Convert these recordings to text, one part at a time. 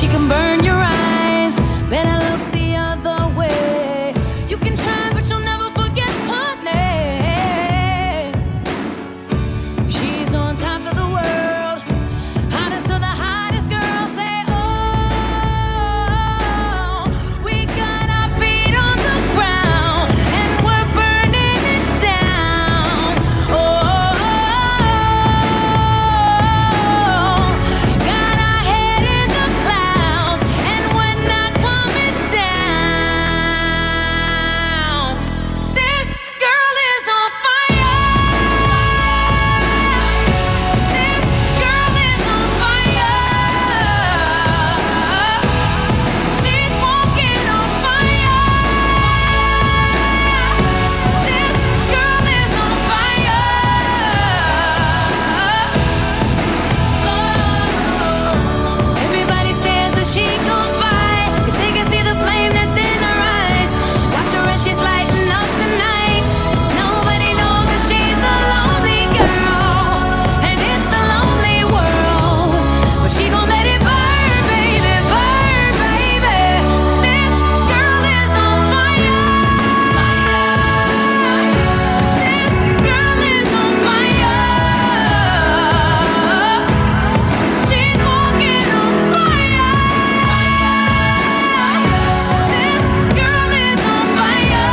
she can burn your eyes. Better look the other way. You can try, but you'll never forget her name. She's on top of the world, hottest of the hottest girls. Say, oh, we got our feet on the ground and we're burning it down. Oh, got our head in the clouds and we're not coming down. This girl is on fire. This girl is on fire. She's walking on fire. This girl is on fire. Everybody stares as she goes by, 'cause they can see the flame that's in her eyes. Watch her as she's lighting up the night. Nobody knows that she's a lonely girl, and it's a lonely world. But she gon' let it burn, baby, burn, baby. This girl is on fire. This girl is on fire. She's walking on fire. This girl is on fire.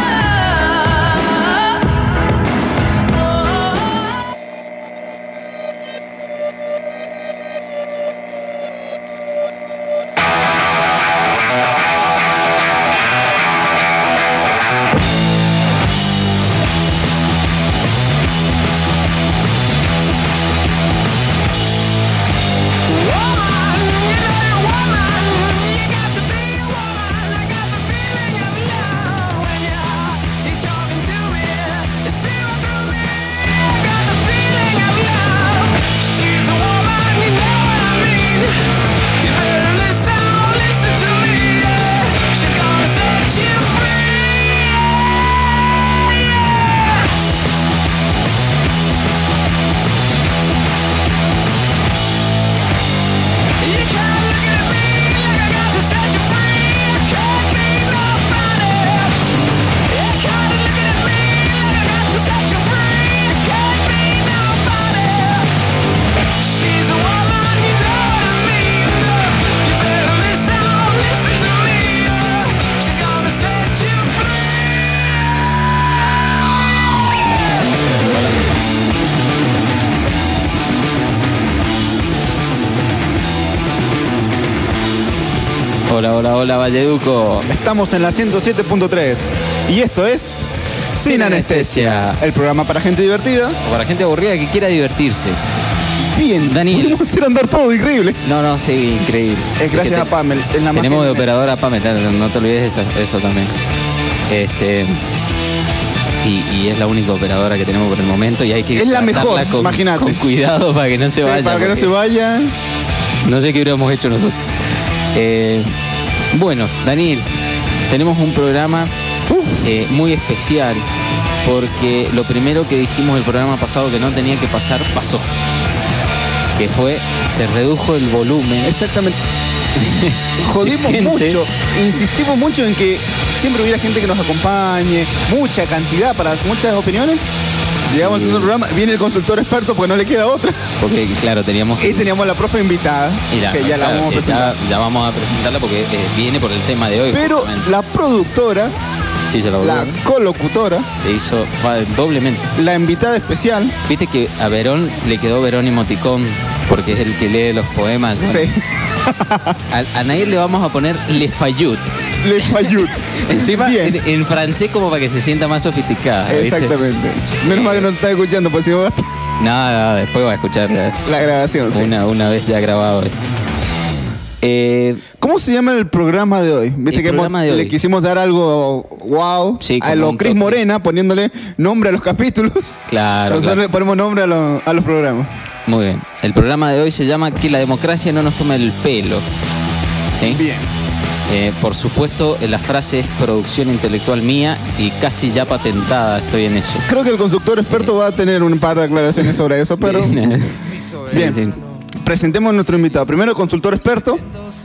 Hola, hola, hola, Valleduco. Estamos en la 107.3 y esto es Sin Anestesia, el programa para gente divertida. O para gente aburrida que quiera divertirse. Bien, Daniel. pudimos hacer andar todo increíble. No, sí, increíble. Es gracias a Pamela. Es la Tenemos de magia. operadora a Pamela, no te olvides de eso también. Y es la única operadora que tenemos por el momento y hay que Es la mejor, tratarla imagínate. con cuidado para que no se Sí, vaya. para que no porque se vaya. No sé qué hubiéramos hecho nosotros. Bueno, Daniel, tenemos un programa muy especial porque lo primero que dijimos el programa pasado que no tenía que pasar, pasó. Que fue, se redujo el volumen. Exactamente. Jodimos Gente. mucho, insistimos mucho en que siempre hubiera gente que nos acompañe, mucha cantidad para muchas opiniones. Llegamos al segundo programa, viene el consultor experto porque no le queda otra. Porque, claro, teníamos... Y teníamos a la profe invitada, y que ya la vamos a presentar. Ya vamos a presentarla porque viene por el tema de hoy. Pero justamente. la productora, Sí, se la la volvió. colocutora, Se hizo doblemente. la invitada especial. Viste que a Verón le quedó Verón Emoticón porque es el que lee los poemas, ¿no? Sí. A Nair le vamos a poner Le Fayut. Le Fayut. Encima Bien. en francés como para que se sienta más sofisticada. ¿viste? Exactamente. Menos mal que no te está escuchando, pues si no va a estar No, después va a escuchar la grabación. Sí. una vez ya grabado. ¿Cómo se llama el programa de hoy? Viste El que programa de le hoy. quisimos dar algo wow Sí, a como lo un Cris toque. Morena, poniéndole nombre a los capítulos. Claro, Nosotros claro. le ponemos nombre a los programas. Muy bien. El programa de hoy se llama Que la democracia no nos tome el pelo. ¿Sí? Bien. Por supuesto, la frase es producción intelectual mía y casi ya patentada, estoy en eso. Creo que el conductor experto va a tener un par de aclaraciones sobre eso, pero Sí, Bien. sí. presentemos a nuestro invitado. Primero, consultor experto.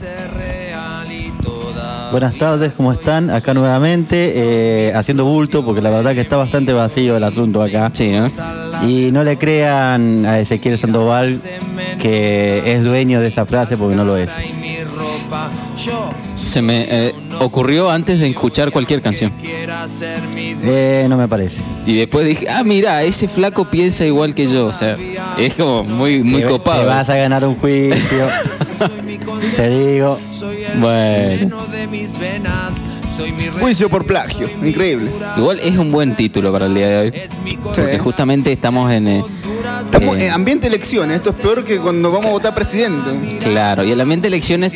Buenas tardes, ¿cómo están? Acá nuevamente, haciendo bulto, porque la verdad que está bastante vacío el asunto acá. Sí, ¿no? Y no le crean a Ezequiel Sandoval que es dueño de esa frase, porque no lo es. Se me ocurrió antes de escuchar cualquier canción. No me parece. Y después dije, mira, ese flaco piensa igual que yo. O sea, es como muy copado. Te vas a ganar un juicio. Te digo. Bueno. Juicio por plagio. Increíble. Igual es un buen título para el día de hoy. Porque justamente estamos en... Estamos en ambiente de elecciones. Esto es peor que cuando vamos a votar presidente. Claro, y el ambiente de elecciones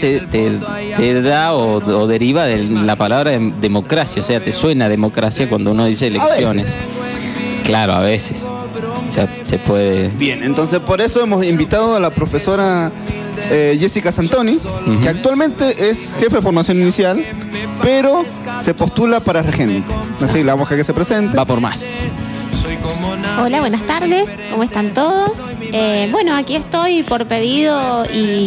te da o deriva de la palabra democracia. O sea, te suena democracia cuando uno dice elecciones. Claro, a veces. O sea, se puede... Bien, entonces por eso hemos invitado a la profesora Jessica Santoni, que actualmente es jefe de formación inicial, pero se postula para regente. Así la vamos a dejar que se presente. Va por más. Hola, buenas tardes, ¿cómo están todos? Bueno, aquí estoy por pedido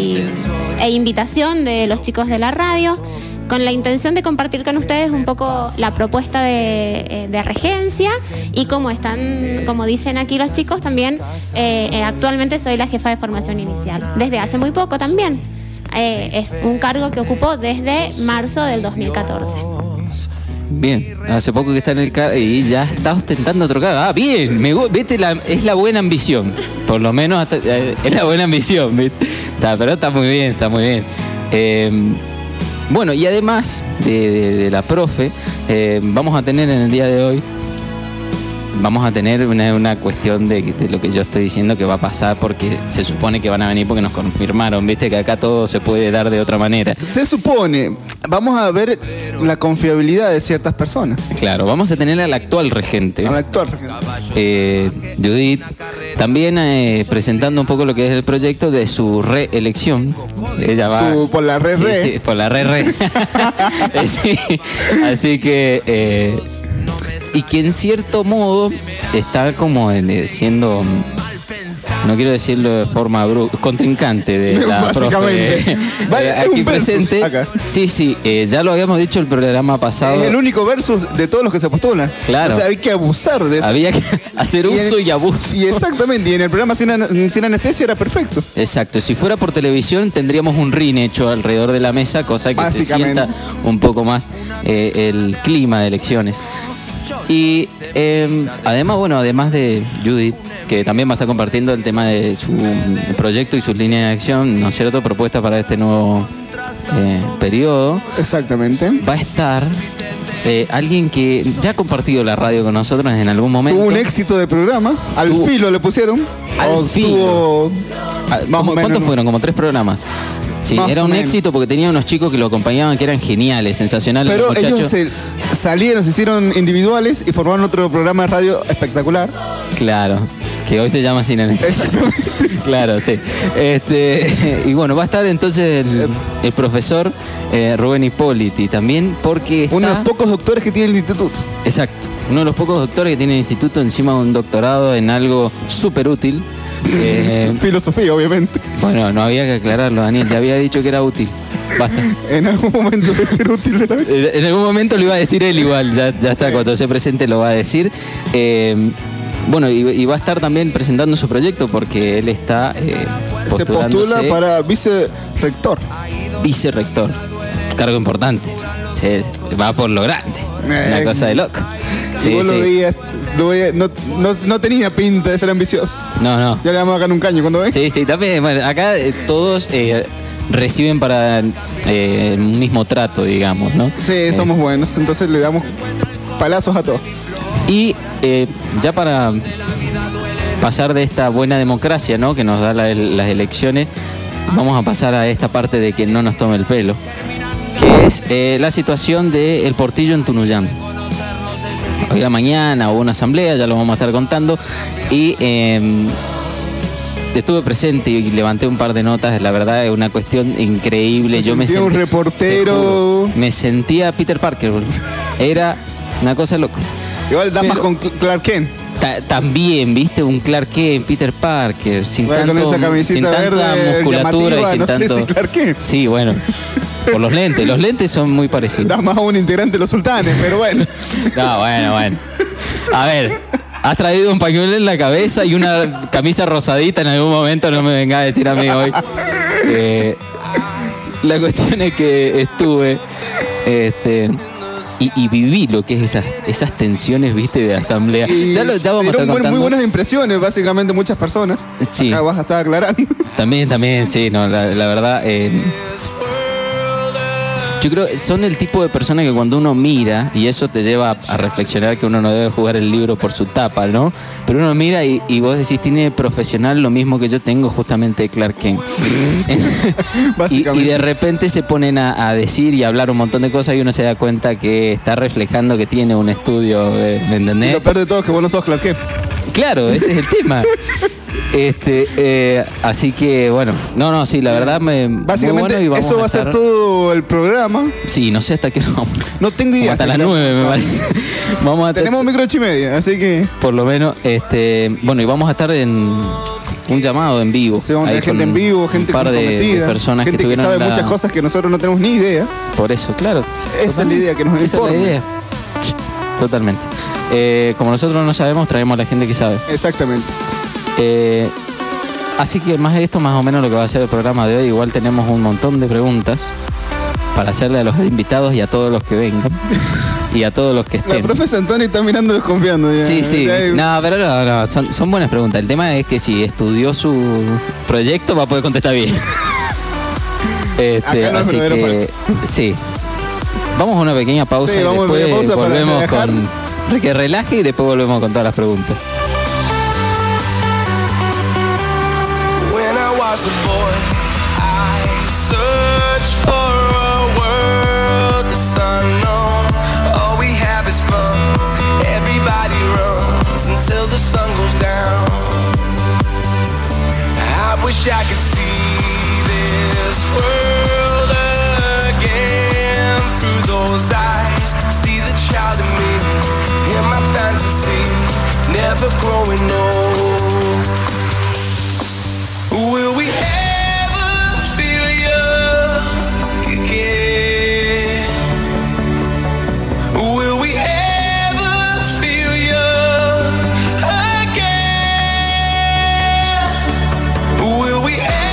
e invitación de los chicos de la radio, con la intención de compartir con ustedes un poco la propuesta de regencia y como dicen aquí los chicos, también actualmente soy la jefa de formación inicial, desde hace muy poco también. Es un cargo que ocupo desde marzo del 2014. Bien, hace poco que está en el cargo y ya está ostentando otro cargo. Bien, es la buena ambición. Por lo menos es la buena ambición, ¿viste? Pero está muy bien, está muy bien. Bueno, y además de la profe, vamos a tener en el día de hoy, vamos a tener una cuestión de lo que yo estoy diciendo que va a pasar, porque se supone que van a venir porque nos confirmaron, viste que acá todo se puede dar de otra manera. Se supone, vamos a ver la confiabilidad de ciertas personas. Claro, vamos a tener al actual regente. Al actual regente. Judith, también presentando un poco lo que es el proyecto de su reelección. Ella va... por la re. Sí, por la re. Sí, así que... y que en cierto modo está como siendo, no quiero decirlo de forma contrincante de la básicamente. profe aquí presente. Acá. Sí, ya lo habíamos dicho el programa pasado. Es el único versus de todos los que se postulan. Claro. O sea, hay que abusar de eso. Había que hacer uso y abuso. Y exactamente, y en el programa sin anestesia era perfecto. Exacto, si fuera por televisión tendríamos un ring hecho alrededor de la mesa, cosa que se sienta un poco más el clima de elecciones. Y además, además de Judith, que también va a estar compartiendo el tema de su proyecto y sus líneas de acción, ¿no es cierto?, propuestas para este nuevo periodo. Exactamente. Va a estar alguien que ya ha compartido la radio con nosotros en algún momento. Tuvo un éxito de programa, filo le pusieron. Al filo. ¿Cuántos fueron? Como 3 programas. Sí, más era un éxito porque tenía unos chicos que lo acompañaban que eran geniales, sensacionales. Pero ellos se hicieron individuales y formaron otro programa de radio espectacular. Claro, que hoy se llama Sin Anestesia. Exactamente. Claro, sí. Y bueno, va a estar entonces el profesor Rubén Hipóliti también, porque uno de los pocos doctores que tiene el instituto. Exacto, uno de los pocos doctores que tiene el instituto, encima de un doctorado en algo súper útil. Filosofía, obviamente. Bueno, no había que aclararlo, Daniel, te había dicho que era útil. Basta. En algún momento debe ser útil de la vida. En algún momento lo iba a decir él igual, ya está, cuando se presente lo va a decir. Bueno, y va a estar también presentando su proyecto porque él está se postula para vicerrector. Vicerrector, cargo importante. Va por lo grande, una cosa de loco. Si vos lo veías, no tenía pinta de ser ambicioso. No. Ya le vamos a ganar un caño cuando ven. Sí, también. Bueno, acá todos reciben para un mismo trato, digamos, ¿no? Sí, somos buenos, entonces le damos palazos a todos. Y ya para pasar de esta buena democracia, ¿no?, que nos da las elecciones, vamos a pasar a esta parte de que no nos tome el pelo, que es la situación del Portillo en Tunuyán. Hoy a la mañana hubo una asamblea, ya lo vamos a estar contando, y estuve presente y levanté un par de notas. La verdad es una cuestión increíble. Yo me sentía un reportero. Me sentía Peter Parker. Era una cosa loca. Igual da más con Clark Kent. También, viste, un Clark Kent, Peter Parker, sin, Bueno, tanto, con esa camisita sin tanta verde musculatura llamativa, y sin no sé tanto. si Clark Kent. Sí, bueno. Por los lentes son muy parecidos. Da más a un integrante de los sultanes, pero bueno. No, bueno. A ver, has traído un pañuelo en la cabeza y una camisa rosadita en algún momento, no me venga a decir a mí hoy. La cuestión es que estuve y viví lo que es esas tensiones, viste, de asamblea. Y Ya vamos a estar dieron contando. muy buenas impresiones, básicamente, muchas personas. Sí. Acá vas a estar aclarando. También, sí, no, la verdad. Yo creo que son el tipo de personas que cuando uno mira, y eso te lleva a reflexionar que uno no debe jugar el libro por su tapa, ¿no? Pero uno mira y vos decís, tiene profesional lo mismo que yo tengo, justamente Clark Kent. Básicamente. Y de repente se ponen a decir y a hablar un montón de cosas y uno se da cuenta que está reflejando que tiene un estudio, ¿me Y entendés? lo peor de todo es que vos no sos Clark Kent. Claro, ese es el tema. Así que bueno, no, sí, la verdad Básicamente, muy bueno y vamos eso va a ser estar- todo el programa. Sí, no sé hasta qué hora vamos. No tengo Como idea. hasta las 9 me parece. Vamos a Tenemos un micro 8:30, así que por lo menos, bueno, y vamos a estar en un llamado en vivo. sí, vamos a Ahí tener gente con en vivo, gente un par de comprometida, personas gente que que tuvieron sabe la- muchas cosas que nosotros no tenemos ni idea. Por eso, claro. Esa es la idea, que nos Esa es la informen. idea. Totalmente. Como nosotros no sabemos, traemos a la gente que sabe. Exactamente. Así que más de esto, más o menos lo que va a ser el programa de hoy. Igual tenemos un montón de preguntas para hacerle a los invitados y a todos los que vengan. Y a todos los que La estén. profe Santoni está mirando desconfiando ya. Sí. Ya hay- No, pero no, son buenas preguntas. El tema es que si estudió su proyecto va a poder contestar bien. Acá no es así verdadero que sí. Vamos a una pequeña pausa Sí, y vamos a una después pequeña pausa para volvemos relajar. con que relaje y después volvemos con todas las preguntas. When I was a boy, I searched for a world that's unknown. All we have is fun. Everybody runs until the sun goes down. I wish I could see this world again through those eyes. See the child in me, in my fantasy, never growing old. Will we ever feel young again? Will we ever feel young again? Will we ever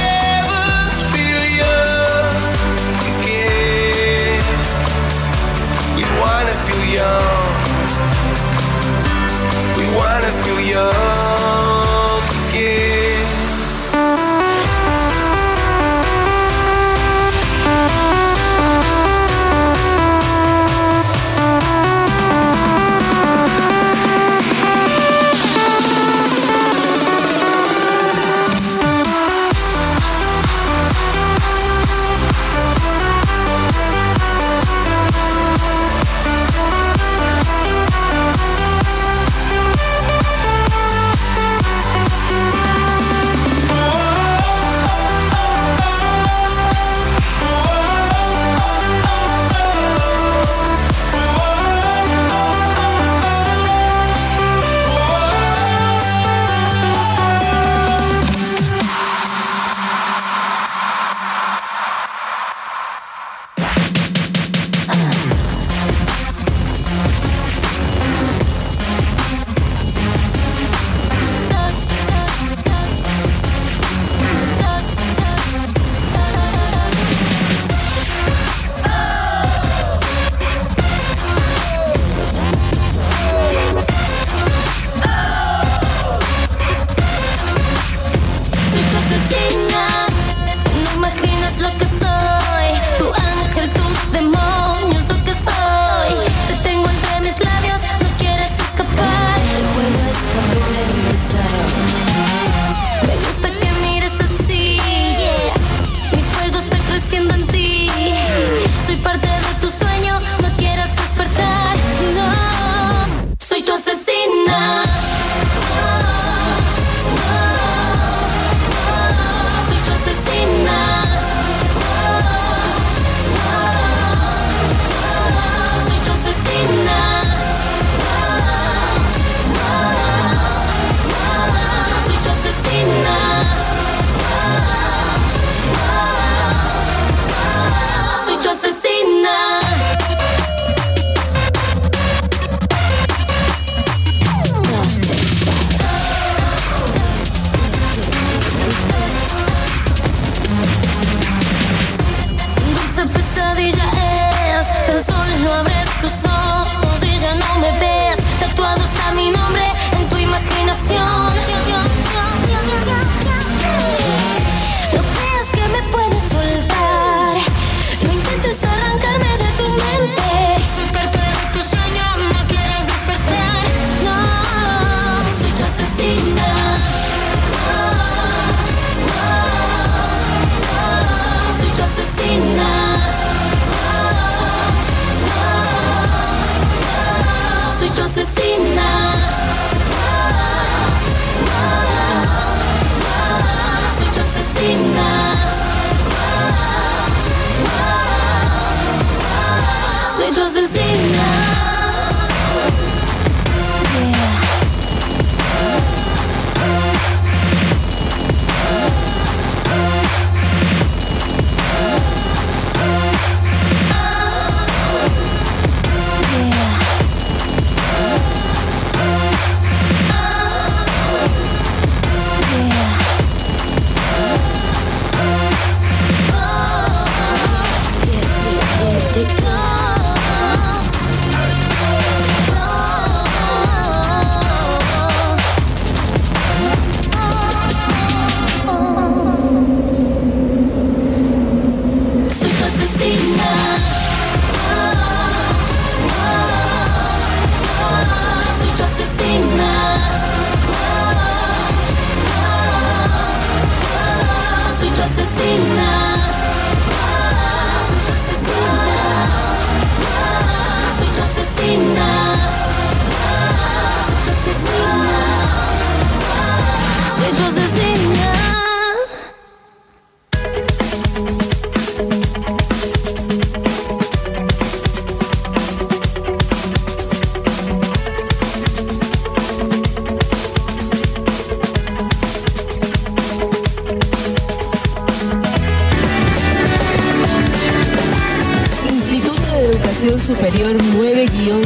Educación Superior 9-.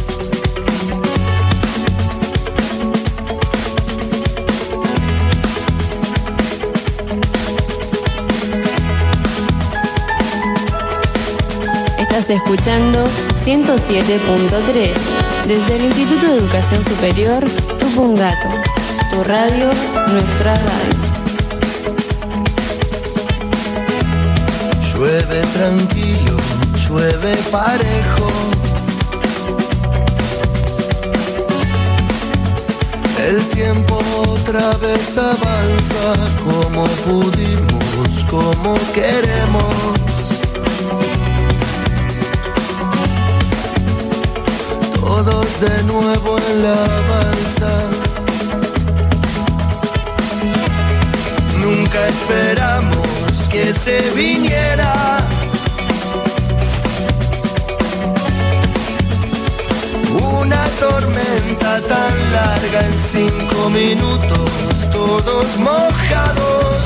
Estás escuchando 107.3 desde el Instituto de Educación Superior Tupungato. Tu radio, nuestra radio. Llueve tranquilo, llueve parejo. El tiempo otra vez avanza como pudimos, como queremos. Todos de nuevo en la balsa. Nunca esperamos que se viniera una tormenta tan larga en 5 minutos, todos mojados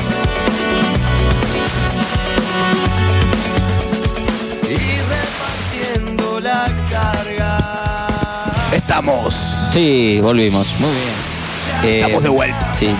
y repartiendo la carga. Estamos. Sí, volvimos. Muy bien. Estamos de vuelta. Sí,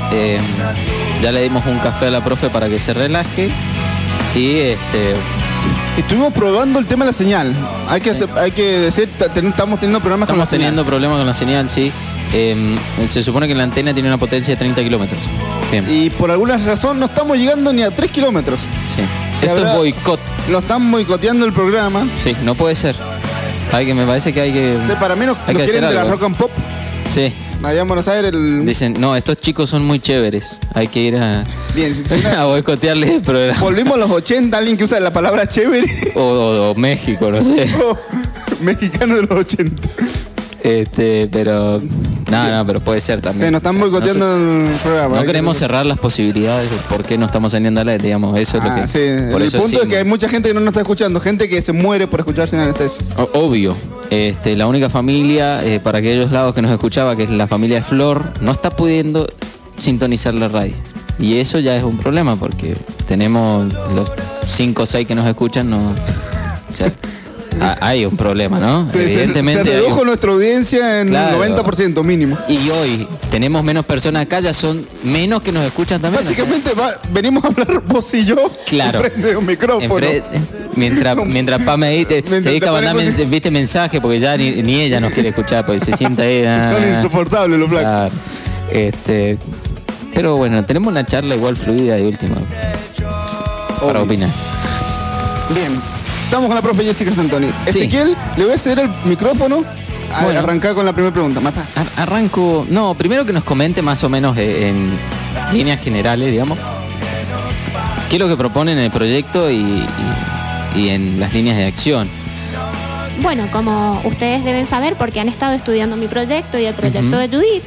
ya le dimos un café a la profe para que se relaje. Y Estuvimos probando el tema de la señal. Hay que decir, estamos teniendo problemas con la estamos teniendo problemas con la señal, sí. Se supone que la antena tiene una potencia de 30 kilómetros. Bien. Y por alguna razón no estamos llegando ni a 3 kilómetros. Sí. Esto es boicot. Lo están boicoteando el programa. Sí, no puede ser. Me parece que hay que... O sea, para mí nos hay que quieren hacer de la algo. rock and pop. Sí. Allá en Buenos Aires Dicen, no, estos chicos son muy chéveres. Hay que ir a... Bien, a boicotearles el programa. Volvimos a los 80, alguien que usa la palabra chévere. O México, no sé. Mexicano de los 80. Pero... No, pero puede ser también. Sí, nos están boicoteando el programa. No queremos cerrar las posibilidades de por qué no estamos saliendo al aire, digamos. Eso es lo que... Sí. Por El eso punto es sí, que hay mucha gente que no nos está escuchando. Gente que se muere por escuchar sin anestesia. Obvio. La única familia, para aquellos lados que nos escuchaba, que es la familia de Flor, no está pudiendo sintonizar la radio. Y eso ya es un problema, porque tenemos los 5 o 6 que nos escuchan, no... O sea, hay un problema, ¿no? Sí, Evidentemente. se redujo nuestra audiencia en Claro. 90% mínimo. Y hoy tenemos menos personas acá, ya son menos que nos escuchan también. Básicamente venimos a hablar vos y yo. Claro. Enfrente de un micrófono. Mientras Pam ahí se dedica a mandar mensaje, porque ya ni ella nos quiere escuchar, porque se sienta ahí. Son insoportables los blancos. Claro. Pero bueno, tenemos una charla igual fluida de última para opinar. Bien. Estamos con la profe Jessica Santoni. Sí. Ezequiel, le voy a ceder el micrófono. Bueno. Arrancar con la primera pregunta. Mata. Arranco. No, primero que nos comente más o menos en líneas generales, digamos, qué es lo que proponen en el proyecto y en las líneas de acción. Bueno, como ustedes deben saber, porque han estado estudiando mi proyecto y el proyecto de Judith,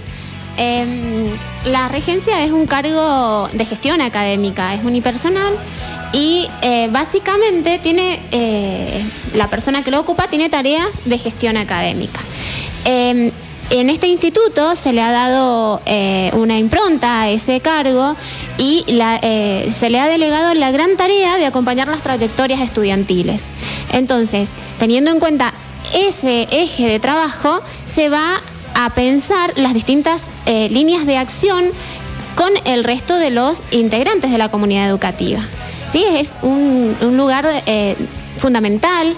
la regencia es un cargo de gestión académica, es unipersonal y básicamente tiene la persona que lo ocupa tiene tareas de gestión académica. En este instituto se le ha dado una impronta a ese cargo y se le ha delegado la gran tarea de acompañar las trayectorias estudiantiles. Entonces, teniendo en cuenta ese eje de trabajo, se va a pensar las distintas líneas de acción con el resto de los integrantes de la comunidad educativa. ¿Sí? Es un lugar fundamental,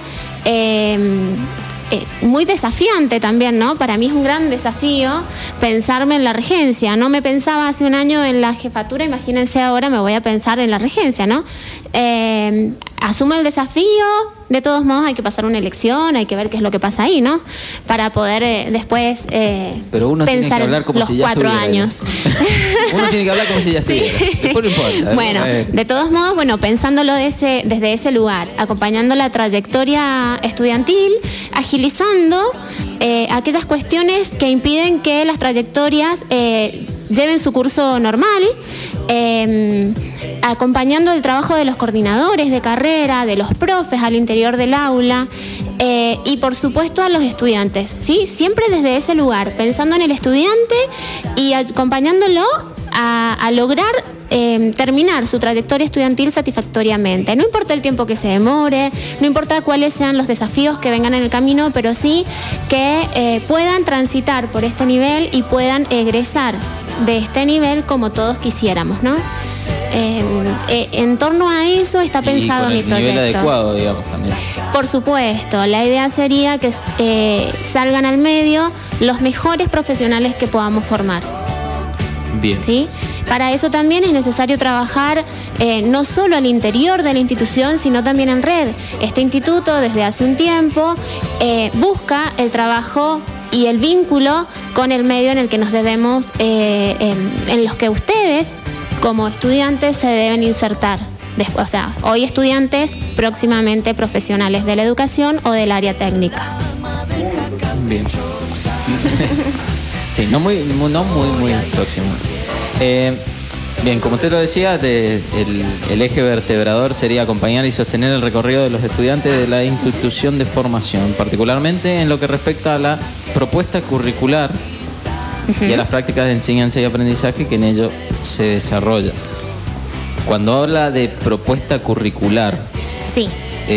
muy desafiante también, ¿no? Para mí es un gran desafío pensarme en la regencia. No me pensaba hace un año en la jefatura, imagínense ahora me voy a pensar en la regencia, ¿no? Asumo el desafío, de todos modos hay que pasar una elección, hay que ver qué es lo que pasa ahí, ¿no? Para poder después Pero uno tiene pensar que hablar como los si ya 4 estuviera, años. Uno tiene que hablar como si ya estuviera. Después no importa. Bueno, de todos modos, pensándolo desde ese lugar, acompañando la trayectoria estudiantil, agilizando aquellas cuestiones que impiden que las trayectorias lleven su curso normal, acompañando el trabajo de los coordinadores de carrera, de los profes al interior del aula y por supuesto a los estudiantes, ¿sí? Siempre desde ese lugar, pensando en el estudiante y acompañándolo a lograr terminar su trayectoria estudiantil satisfactoriamente. No importa el tiempo que se demore, no importa cuáles sean los desafíos que vengan en el camino, pero sí que puedan transitar por este nivel y puedan egresar de este nivel como todos quisiéramos, ¿no? En torno a eso está pensado mi proyecto. Y con el nivel adecuado, digamos, también. Por supuesto, la idea sería que salgan al medio los mejores profesionales que podamos formar. Bien. ¿Sí? Para eso también es necesario trabajar no solo al interior de la institución, sino también en red. Este instituto, desde hace un tiempo, busca el trabajo y el vínculo con el medio en el que nos debemos, en los que ustedes, como estudiantes, se deben insertar. Después, o sea, hoy estudiantes, próximamente profesionales de la educación o del área técnica. Bien. Sí, no muy próximo. Bien, como usted lo decía, el eje vertebrador sería acompañar y sostener el recorrido de los estudiantes de la institución de formación, particularmente en lo que respecta a la propuesta curricular y a las prácticas de enseñanza y aprendizaje que en ello se desarrolla. Cuando habla de propuesta curricular, sí,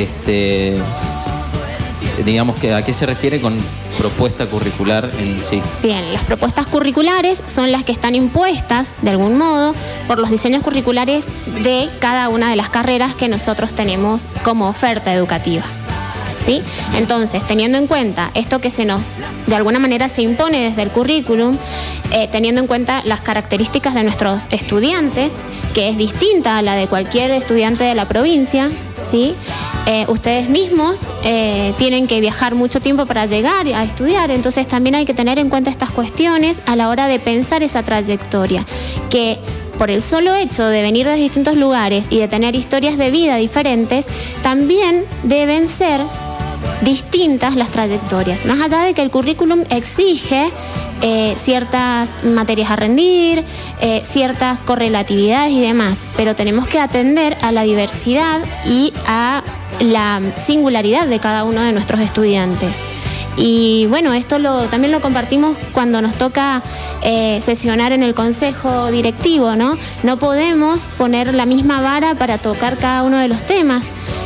digamos que ¿a qué se refiere con propuesta curricular en sí? Bien, las propuestas curriculares son las que están impuestas, de algún modo, por los diseños curriculares de cada una de las carreras que nosotros tenemos como oferta educativa. ¿Sí? Entonces, teniendo en cuenta esto que de alguna manera se impone desde el currículum, teniendo en cuenta las características de nuestros estudiantes, que es distinta a la de cualquier estudiante de la provincia, ¿sí? Ustedes mismos tienen que viajar mucho tiempo para llegar a estudiar, entonces también hay que tener en cuenta estas cuestiones a la hora de pensar esa trayectoria, que por el solo hecho de venir de distintos lugares y de tener historias de vida diferentes, también deben ser distintas las trayectorias, más allá de que el currículum exige ciertas materias a rendir, ciertas correlatividades y demás, pero tenemos que atender a la diversidad y a la singularidad de cada uno de nuestros estudiantes. Y bueno, esto también lo compartimos cuando nos toca sesionar en el consejo directivo, ¿no? No podemos poner la misma vara para tocar cada uno de los temas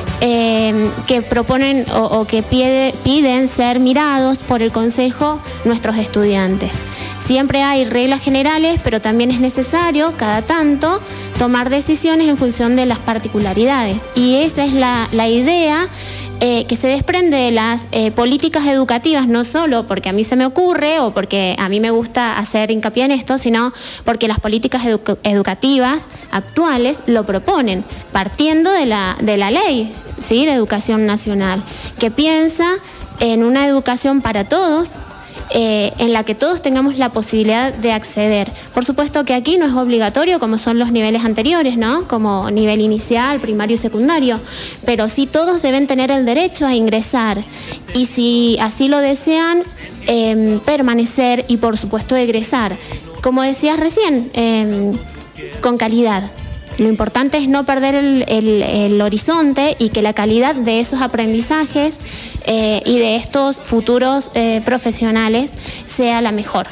que proponen o que piden ser mirados por el consejo nuestros estudiantes. Siempre hay reglas generales, pero también es necesario cada tanto tomar decisiones en función de las particularidades. Y esa es la idea que se desprende de las políticas educativas, no solo porque a mí se me ocurre o porque a mí me gusta hacer hincapié en esto, sino porque las políticas educativas actuales lo proponen, partiendo de la ley, ¿sí?, de educación nacional, que piensa en una educación para todos, en la que todos tengamos la posibilidad de acceder. Por supuesto que aquí no es obligatorio como son los niveles anteriores, ¿no?, como nivel inicial, primario y secundario, pero sí todos deben tener el derecho a ingresar y si así lo desean, permanecer y por supuesto egresar. Como decías recién, con calidad. Lo importante es no perder el horizonte y que la calidad de esos aprendizajes y de estos futuros profesionales sea la mejor.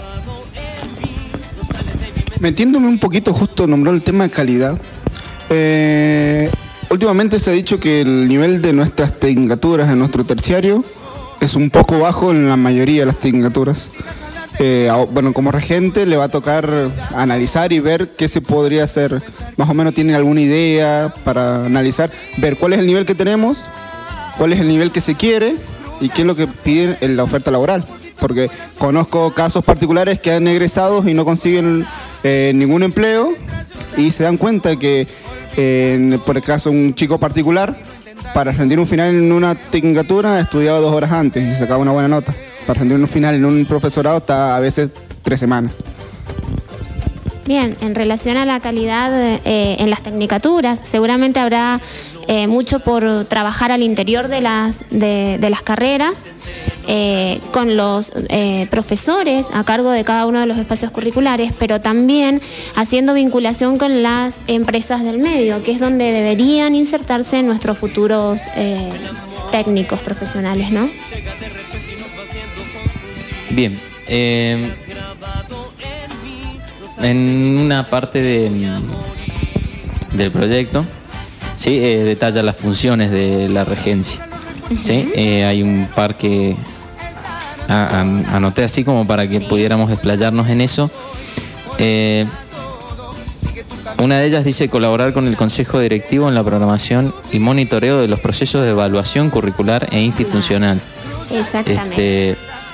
Metiéndome un poquito, justo nombró el tema de calidad. Últimamente se ha dicho que el nivel de nuestras tecnicaturas en nuestro terciario es un poco bajo en la mayoría de las tecnicaturas. Bueno, como regente le va a tocar analizar y ver qué se podría hacer. Más o menos tienen alguna idea para analizar, ver cuál es el nivel que tenemos, cuál es el nivel que se quiere y qué es lo que piden en la oferta laboral. Porque conozco casos particulares que han egresado y no consiguen ningún empleo y se dan cuenta que, por el caso un chico particular, para rendir un final en una tecnicatura estudiaba 2 horas antes y sacaba una buena nota. Para rendir un final en un profesorado está a veces 3 semanas. Bien, en relación a la calidad en las tecnicaturas, seguramente habrá mucho por trabajar al interior de las carreras, con los profesores a cargo de cada uno de los espacios curriculares, pero también haciendo vinculación con las empresas del medio, que es donde deberían insertarse nuestros futuros técnicos profesionales, ¿no? Bien. en una parte del proyecto, ¿sí? Detalla las funciones de la regencia. ¿Sí? Hay un par que anoté así como para que pudiéramos explayarnos en eso. Una de ellas dice colaborar con el Consejo Directivo en la programación y monitoreo de los procesos de evaluación curricular e institucional. Exactamente.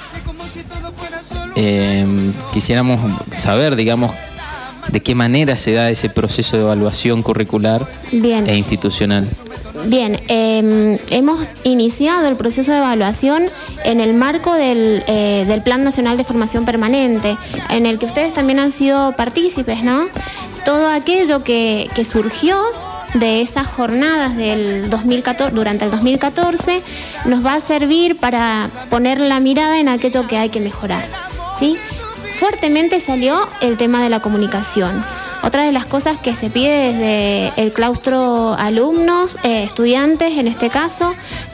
Quisiéramos saber, digamos, de qué manera se da ese proceso de evaluación curricular Bien. e institucional. Bien, hemos iniciado el proceso de evaluación en el marco del Plan Nacional de Formación Permanente, en el que ustedes también han sido partícipes, ¿no? Todo aquello que surgió de esas jornadas del 2014, durante el 2014, nos va a servir para poner la mirada en aquello que hay que mejorar, ¿sí? Fuertemente salió el tema de la comunicación. Otra de las cosas que se pide desde el claustro alumnos, estudiantes en este caso,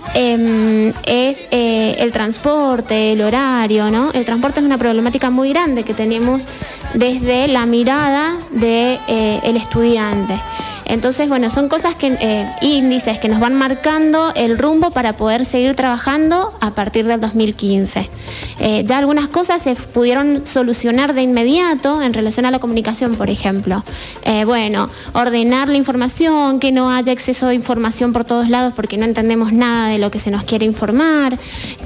es el transporte, el horario, ¿no? El transporte es una problemática muy grande que tenemos desde la mirada del estudiante. Entonces, bueno, son cosas índices que nos van marcando el rumbo para poder seguir trabajando a partir del 2015. Ya algunas cosas se pudieron solucionar de inmediato en relación a la comunicación, por ejemplo. Ordenar la información, que no haya exceso de información por todos lados porque no entendemos nada de lo que se nos quiere informar.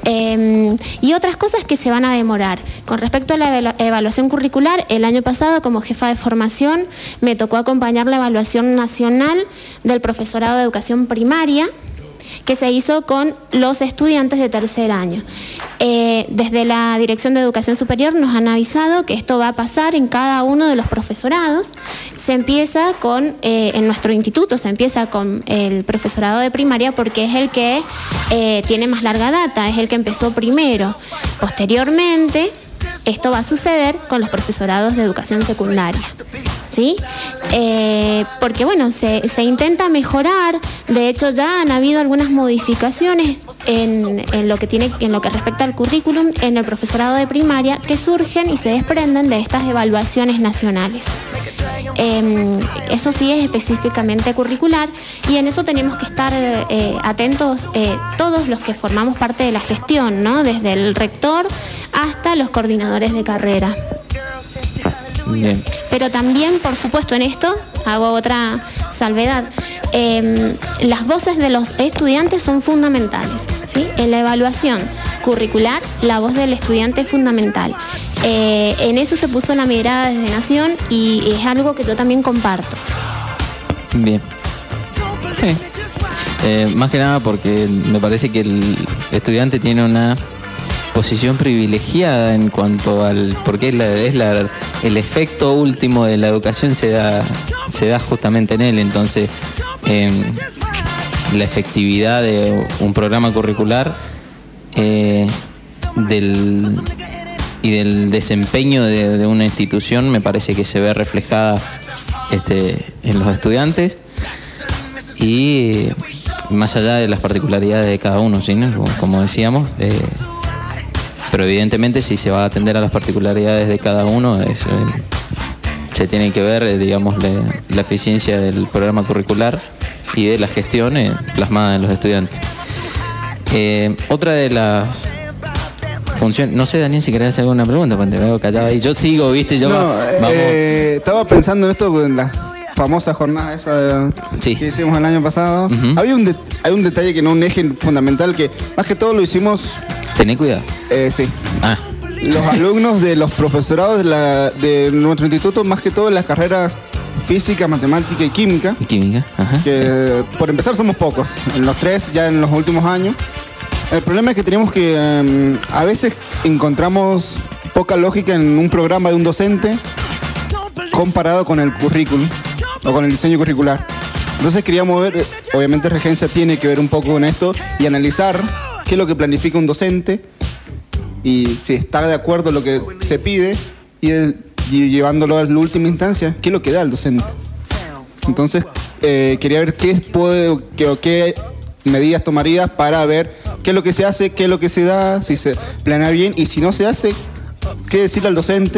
Y otras cosas que se van a demorar. Con respecto a la evaluación curricular, el año pasado, como jefa de formación, me tocó acompañar la evaluación nacional del profesorado de educación primaria que se hizo con los estudiantes de tercer año. Desde la Dirección de Educación Superior nos han avisado que esto va a pasar en cada uno de los profesorados. Se empieza en nuestro instituto, se empieza con el profesorado de primaria porque es el que tiene más larga data, es el que empezó primero. Posteriormente, esto va a suceder con los profesorados de educación secundaria, ¿sí? Porque bueno, se intenta mejorar. De hecho, ya han habido algunas modificaciones en lo que respecta al currículum en el profesorado de primaria que surgen y se desprenden de estas evaluaciones nacionales. Eso sí es específicamente curricular y en eso tenemos que estar atentos todos los que formamos parte de la gestión, ¿no? Desde el rector hasta los coordinadores de carrera. Bien. Pero también, por supuesto, en esto hago otra salvedad. Las voces de los estudiantes son fundamentales, ¿sí? En la evaluación curricular, la voz del estudiante es fundamental. En eso se puso la mirada desde Nación y es algo que yo también comparto. Bien. Sí. Más que nada porque me parece que el estudiante tiene una posición privilegiada en cuanto al... porque el efecto último de la educación se da justamente en él. Entonces, la efectividad de un programa curricular y del desempeño de una institución me parece que se ve reflejada en los estudiantes y más allá de las particularidades de cada uno, ¿sí? Como decíamos, pero evidentemente si se va a atender a las particularidades de cada uno, se tiene que ver, digamos, la eficiencia del programa curricular y de la gestión plasmada en los estudiantes. Otra de las funciones, no sé, Daniel, si querés hacer alguna pregunta, porque te veo callado ahí. Yo sigo, ¿viste? Estaba pensando en esto con la famosa jornada esa Sí. que hicimos el año pasado. Ujú. Hay un detalle que no, un eje fundamental que más que todo lo hicimos. Tené cuidado. Sí. Ah, Los alumnos de los profesorados de nuestro instituto, más que todo en las carreras física, matemática y química, y química. Ajá. que por empezar somos pocos, en los tres ya en los últimos años. El problema es que tenemos que a veces encontramos poca lógica en un programa de un docente comparado con el currículum o con el diseño curricular. Entonces queríamos ver, obviamente Regencia tiene que ver un poco con esto y analizar qué es lo que planifica un docente y si está de acuerdo a lo que se pide y llevándolo a la última instancia, qué es lo que da el docente. Entonces quería ver qué medidas tomarías para ver qué es lo que se hace, qué es lo que se da, si se planea bien y si no se hace, qué decirle al docente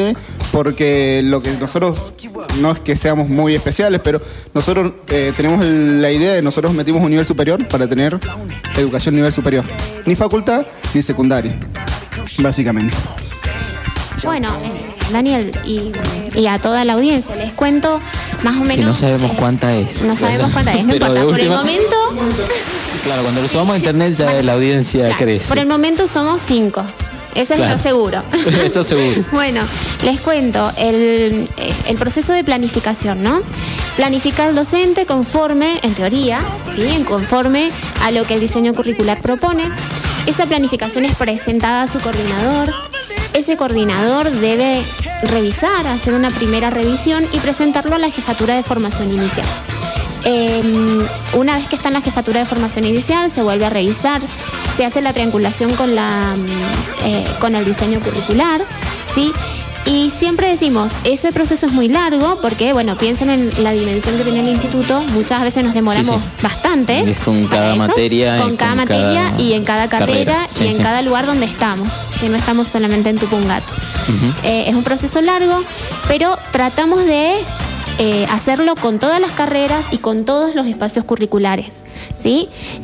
porque lo que nosotros, no es que seamos muy especiales, pero nosotros tenemos la idea de nosotros metimos un nivel superior para tener educación nivel superior. Ni facultad, ni secundaria, básicamente. Bueno, Daniel, y a toda la audiencia, les cuento más o menos... Que no sabemos cuánta es. No sabemos cuánta es, no Pero importa. de Por el última- momento... Claro, cuando lo subamos a internet ya la audiencia Claro, crece. por el momento somos 5. Ese Claro. es lo seguro. Eso seguro. Bueno, les cuento el proceso de planificación, ¿no? Planifica el docente conforme, en teoría, ¿sí? Conforme a lo que el diseño curricular propone. Esa planificación es presentada a su coordinador. Ese coordinador debe revisar, hacer una primera revisión y presentarlo a la jefatura de formación inicial. Una vez que está en la jefatura de formación inicial, se vuelve a revisar, se hace la triangulación con el diseño curricular, ¿sí? Y siempre decimos, ese proceso es muy largo porque, bueno, piensen en la dimensión que tiene el instituto, muchas veces nos demoramos Sí, sí. bastante. Es con para cada eso, materia y Con cada con materia cada y en cada carrera carrera. y Sí, en sí. cada lugar donde estamos, que no estamos solamente en Tupungato. Es un proceso largo, pero tratamos de hacerlo con todas las carreras y con todos los espacios curriculares, ¿sí?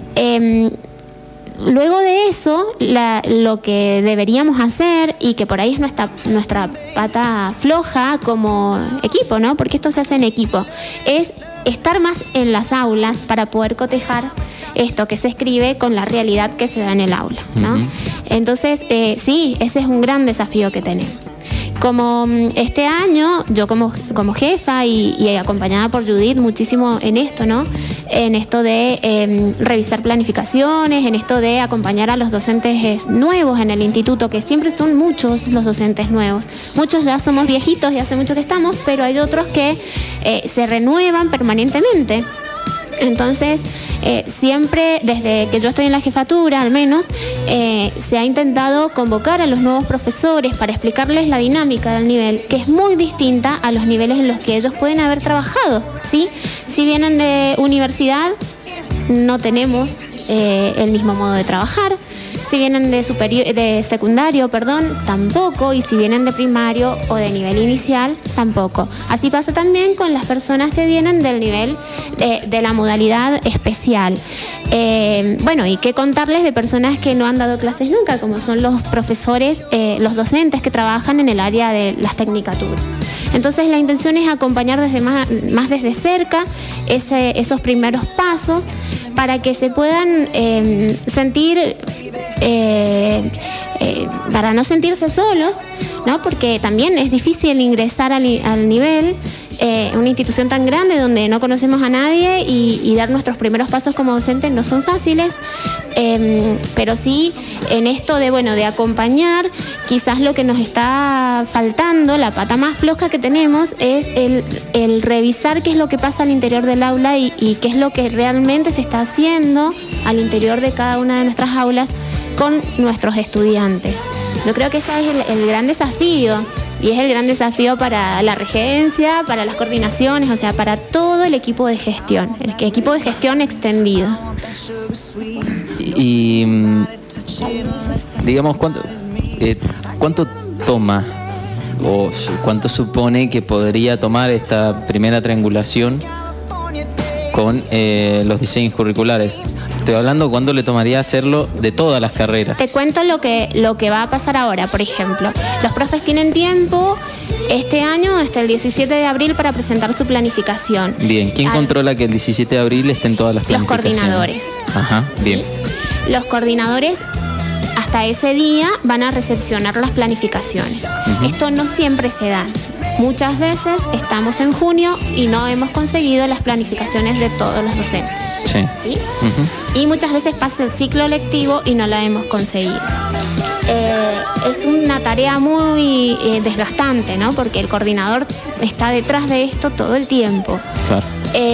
Luego de eso, lo que deberíamos hacer, y que por ahí es nuestra pata floja como equipo, ¿no? Porque esto se hace en equipo, es estar más en las aulas para poder cotejar esto que se escribe con la realidad que se da en el aula, ¿no? Entonces, sí, ese es un gran desafío que tenemos. Como este año, yo como jefa y acompañada por Judith muchísimo en esto, ¿no? En esto de revisar planificaciones, en esto de acompañar a los docentes nuevos en el instituto, que siempre son muchos los docentes nuevos. Muchos ya somos viejitos y hace mucho que estamos, pero hay otros que se renuevan permanentemente. Entonces, siempre, desde que yo estoy en la jefatura, al menos, se ha intentado convocar a los nuevos profesores para explicarles la dinámica del nivel, que es muy distinta a los niveles en los que ellos pueden haber trabajado, ¿sí? Si vienen de universidad, no tenemos el mismo modo de trabajar. Si vienen de secundario, tampoco. Y si vienen de primario o de nivel inicial, tampoco. Así pasa también con las personas que vienen del nivel de la modalidad especial. Bueno, y qué contarles de personas que no han dado clases nunca, como son los profesores, los docentes que trabajan en el área de las tecnicaturas. Entonces la intención es acompañar más desde cerca esos primeros pasos para que se puedan sentir, para no sentirse solos, ¿no? Porque también es difícil ingresar al nivel, una institución tan grande donde no conocemos a nadie y dar nuestros primeros pasos como docentes no son fáciles, pero sí en esto de acompañar, quizás lo que nos está faltando, la pata más floja que tenemos es el revisar qué es lo que pasa al interior del aula y qué es lo que realmente se está haciendo al interior de cada una de nuestras aulas con nuestros estudiantes. Yo creo que ese es el gran desafío. Y es el gran desafío para la regencia, para las coordinaciones, o sea, para todo el equipo de gestión, el equipo de gestión extendido. Y digamos, ¿cuánto toma o cuánto supone que podría tomar esta primera triangulación con los diseños curriculares? Estoy hablando cuándo le tomaría hacerlo de todas las carreras. Te cuento lo que va a pasar ahora, por ejemplo. Los profes tienen tiempo este año hasta el 17 de abril para presentar su planificación. Bien, ¿quién controla que el 17 de abril estén todas las Los planificaciones? coordinadores. Ajá, bien. Los coordinadores hasta ese día van a recepcionar las planificaciones. Esto no siempre se da. Muchas veces estamos en junio y no hemos conseguido las planificaciones de todos los docentes. Sí. ¿Sí? Y muchas veces pasa el ciclo lectivo y no la hemos conseguido. Es una tarea muy desgastante, ¿no? Porque el coordinador está detrás de esto todo el tiempo. Claro.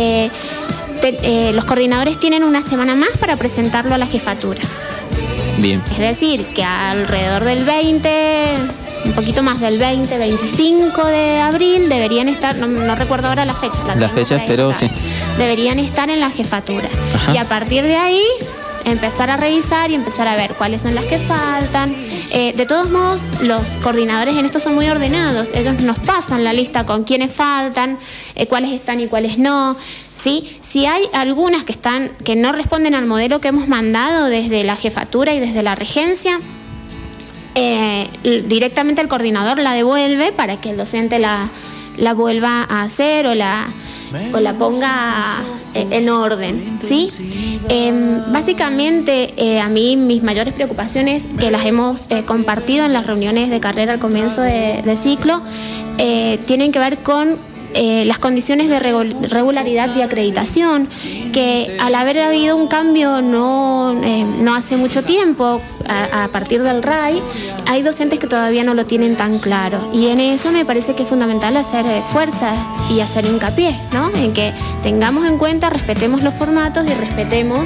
Los coordinadores tienen una semana más para presentarlo a la jefatura. Bien. Es decir, que alrededor del 20, un poquito más del 20, 25 de abril deberían estar, no recuerdo ahora la fecha. Las fechas, pero sí. Deberían estar en la jefatura. Ajá. Y a partir de ahí empezar a revisar y empezar a ver cuáles son las que faltan. De todos modos, los coordinadores en esto son muy ordenados. Ellos nos pasan la lista con quiénes faltan, cuáles están y cuáles no. ¿Sí? Si hay algunas que no responden al modelo que hemos mandado desde la jefatura y desde la regencia, directamente el coordinador la devuelve para que el docente la vuelva a hacer o la ponga en orden, ¿sí? Básicamente, a mí mis mayores preocupaciones, que las hemos compartido en las reuniones de carrera al comienzo de ciclo, tienen que ver con las condiciones de regularidad y acreditación, que al haber habido un cambio no hace mucho tiempo, a partir del RAI, hay docentes que todavía no lo tienen tan claro. Y en eso me parece que es fundamental hacer fuerza y hacer hincapié, ¿no? En que tengamos en cuenta, respetemos los formatos y respetemos.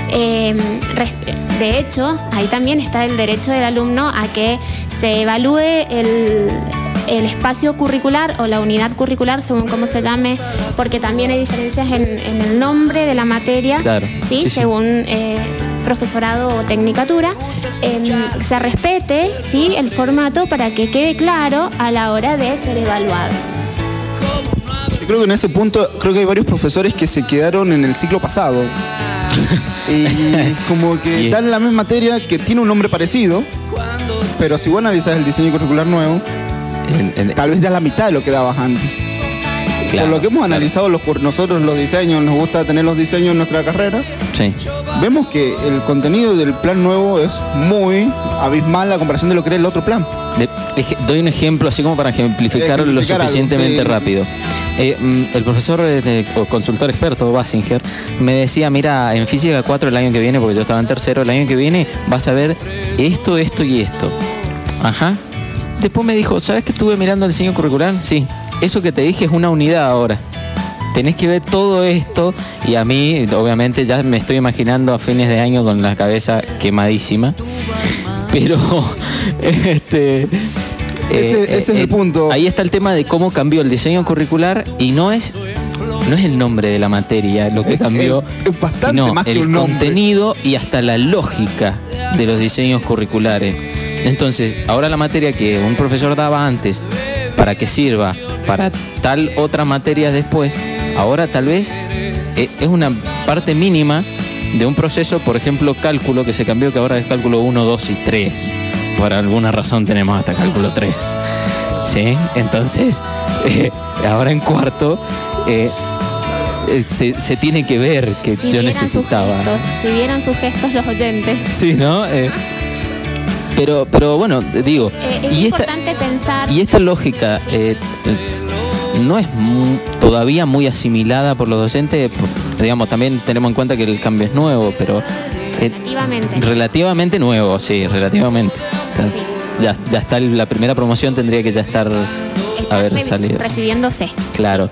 De hecho, ahí también está el derecho del alumno a que se evalúe el espacio curricular o la unidad curricular, según cómo se llame, porque también hay diferencias en el nombre de la materia, claro. ¿sí? Según profesorado o tecnicatura, se respete, ¿sí?, el formato para que quede claro a la hora de ser evaluado. Yo creo que en ese punto, creo que hay varios profesores que se quedaron en el ciclo pasado. Y como que dan la misma materia que tiene un nombre parecido, pero si vos analizás el diseño curricular nuevo, tal vez da la mitad de lo que dabas antes. Claro, por lo que hemos analizado nosotros los diseños, nos gusta tener los diseños en nuestra carrera, sí. Vemos que el contenido del plan nuevo es muy abismal a comparación de lo que era el otro plan. Doy un ejemplo así como para ejemplificar lo suficientemente rápido. El profesor consultor experto, Basinger, me decía, mira, en física 4 el año que viene, porque yo estaba en tercero, el año que viene vas a ver esto, esto y esto. Ajá. Después me dijo, ¿sabes que estuve mirando el diseño curricular? Sí, eso que te dije es una unidad ahora. Tenés que ver todo esto, y a mí, obviamente, ya me estoy imaginando a fines de año con la cabeza quemadísima. Pero, ese es el punto. Ahí está el tema de cómo cambió el diseño curricular, y no es el nombre de la materia lo que cambió, sino el contenido y hasta la lógica de los diseños curriculares. Entonces, ahora la materia que un profesor daba antes para que sirva para tal otra materia después, ahora tal vez es una parte mínima de un proceso, por ejemplo, cálculo, que se cambió, que ahora es cálculo 1, 2 y 3. Por alguna razón tenemos hasta cálculo 3. ¿Sí? Entonces, ahora en cuarto se tiene que ver que yo necesitaba. Si vieran sus gestos los oyentes. Sí, ¿no? Pero bueno, digo, es importante pensar. Y esta lógica no es todavía muy asimilada por los docentes. Digamos, también tenemos en cuenta que el cambio es nuevo, pero relativamente nuevo, sí, relativamente. Sí. Ya está, la primera promoción tendría que ya estar haber salido. Recibiéndose. Claro.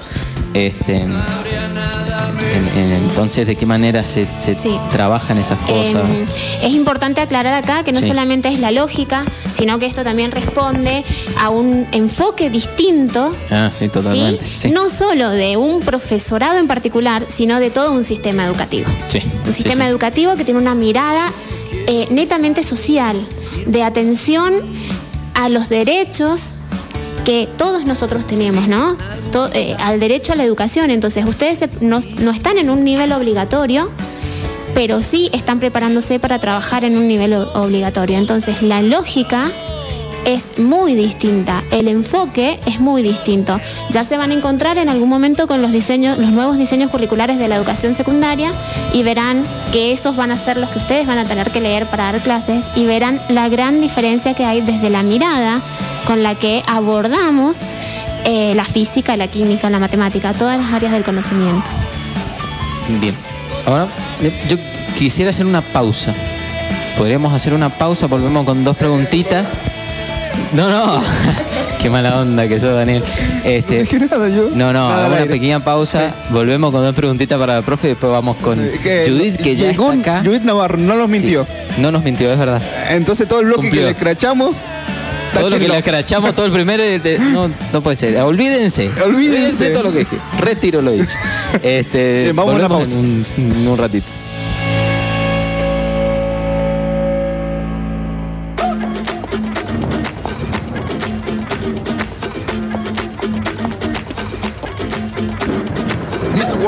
Entonces, ¿de qué manera se trabajan esas cosas? Es importante aclarar acá que no solamente es la lógica, sino que esto también responde a un enfoque distinto. Sí, totalmente. ¿Sí? No solo de un profesorado en particular, sino de todo un sistema educativo. Sí. Un sistema educativo que tiene una mirada netamente social, de atención a los derechos que todos nosotros tenemos, ¿no? Al derecho a la educación. Entonces, ustedes no están en un nivel obligatorio, pero sí están preparándose para trabajar en un nivel obligatorio. Entonces, la lógica es muy distinta, el enfoque es muy distinto. Ya se van a encontrar en algún momento con los nuevos diseños curriculares de la educación secundaria, y verán que esos van a ser los que ustedes van a tener que leer para dar clases, y verán la gran diferencia que hay desde la mirada con la que abordamos la física, la química, la matemática, todas las áreas del conocimiento. Bien. Ahora, yo quisiera hacer una pausa. Podríamos hacer una pausa, volvemos con 2 preguntitas. No. Qué mala onda que sos, Daniel. Dije nada yo. No, hagamos una pequeña pausa. Sí. Volvemos con 2 preguntitas para el profe y después vamos con Judith, que ya está acá. Judith Navarro, no nos mintió. Sí, no nos mintió, es verdad. Entonces todo el bloque que le escrachamos... Todo lo que le escrachamos, todo el primero, no puede ser. Olvídense todo lo que dije. Retiro lo dicho. Vamos a una pausa. En un ratito.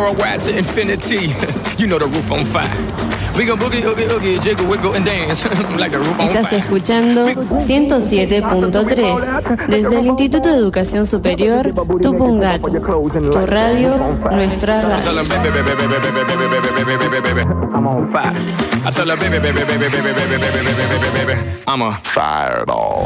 worldwide to infinity. You know the roof on fire. We gon' boogie, oogie, oogie, jiggle, wiggle and dance like the roof on Estás fire. escuchando 107.3 desde el Instituto de Educación Superior Tupungato. Tu radio, nuestra radio. Tell 'em, baby, baby, baby, baby, baby, baby, baby, baby, baby, I'm on fire. I tell her, baby, baby, baby, baby, baby, baby, baby, baby, baby, I'm a fireball.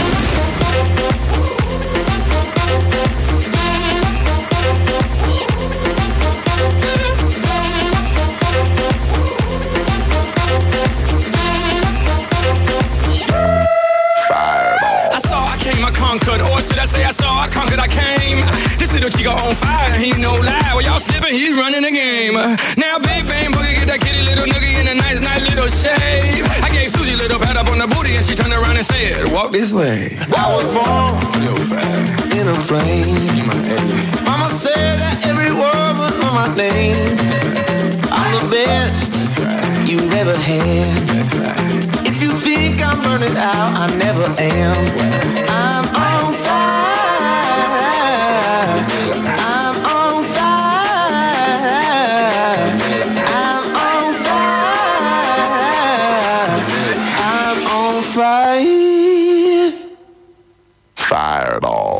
I conquered, or should I say I saw, I conquered, I came. This little chico on fire, he no lie. Well, y'all slipping, he's running the game. Now Big Bang Boogie get that kitty little noogie in a nice little shave. I gave Susie a little pat up on the booty and she turned around and said, walk this way. I was born in a flame. Mama said that every word was on my name. I'm the best you've ever had. That's right. If you think I'm burning out, I never am. I'm on fire. I'm on fire. I'm on fire. I'm on fire. Fireball.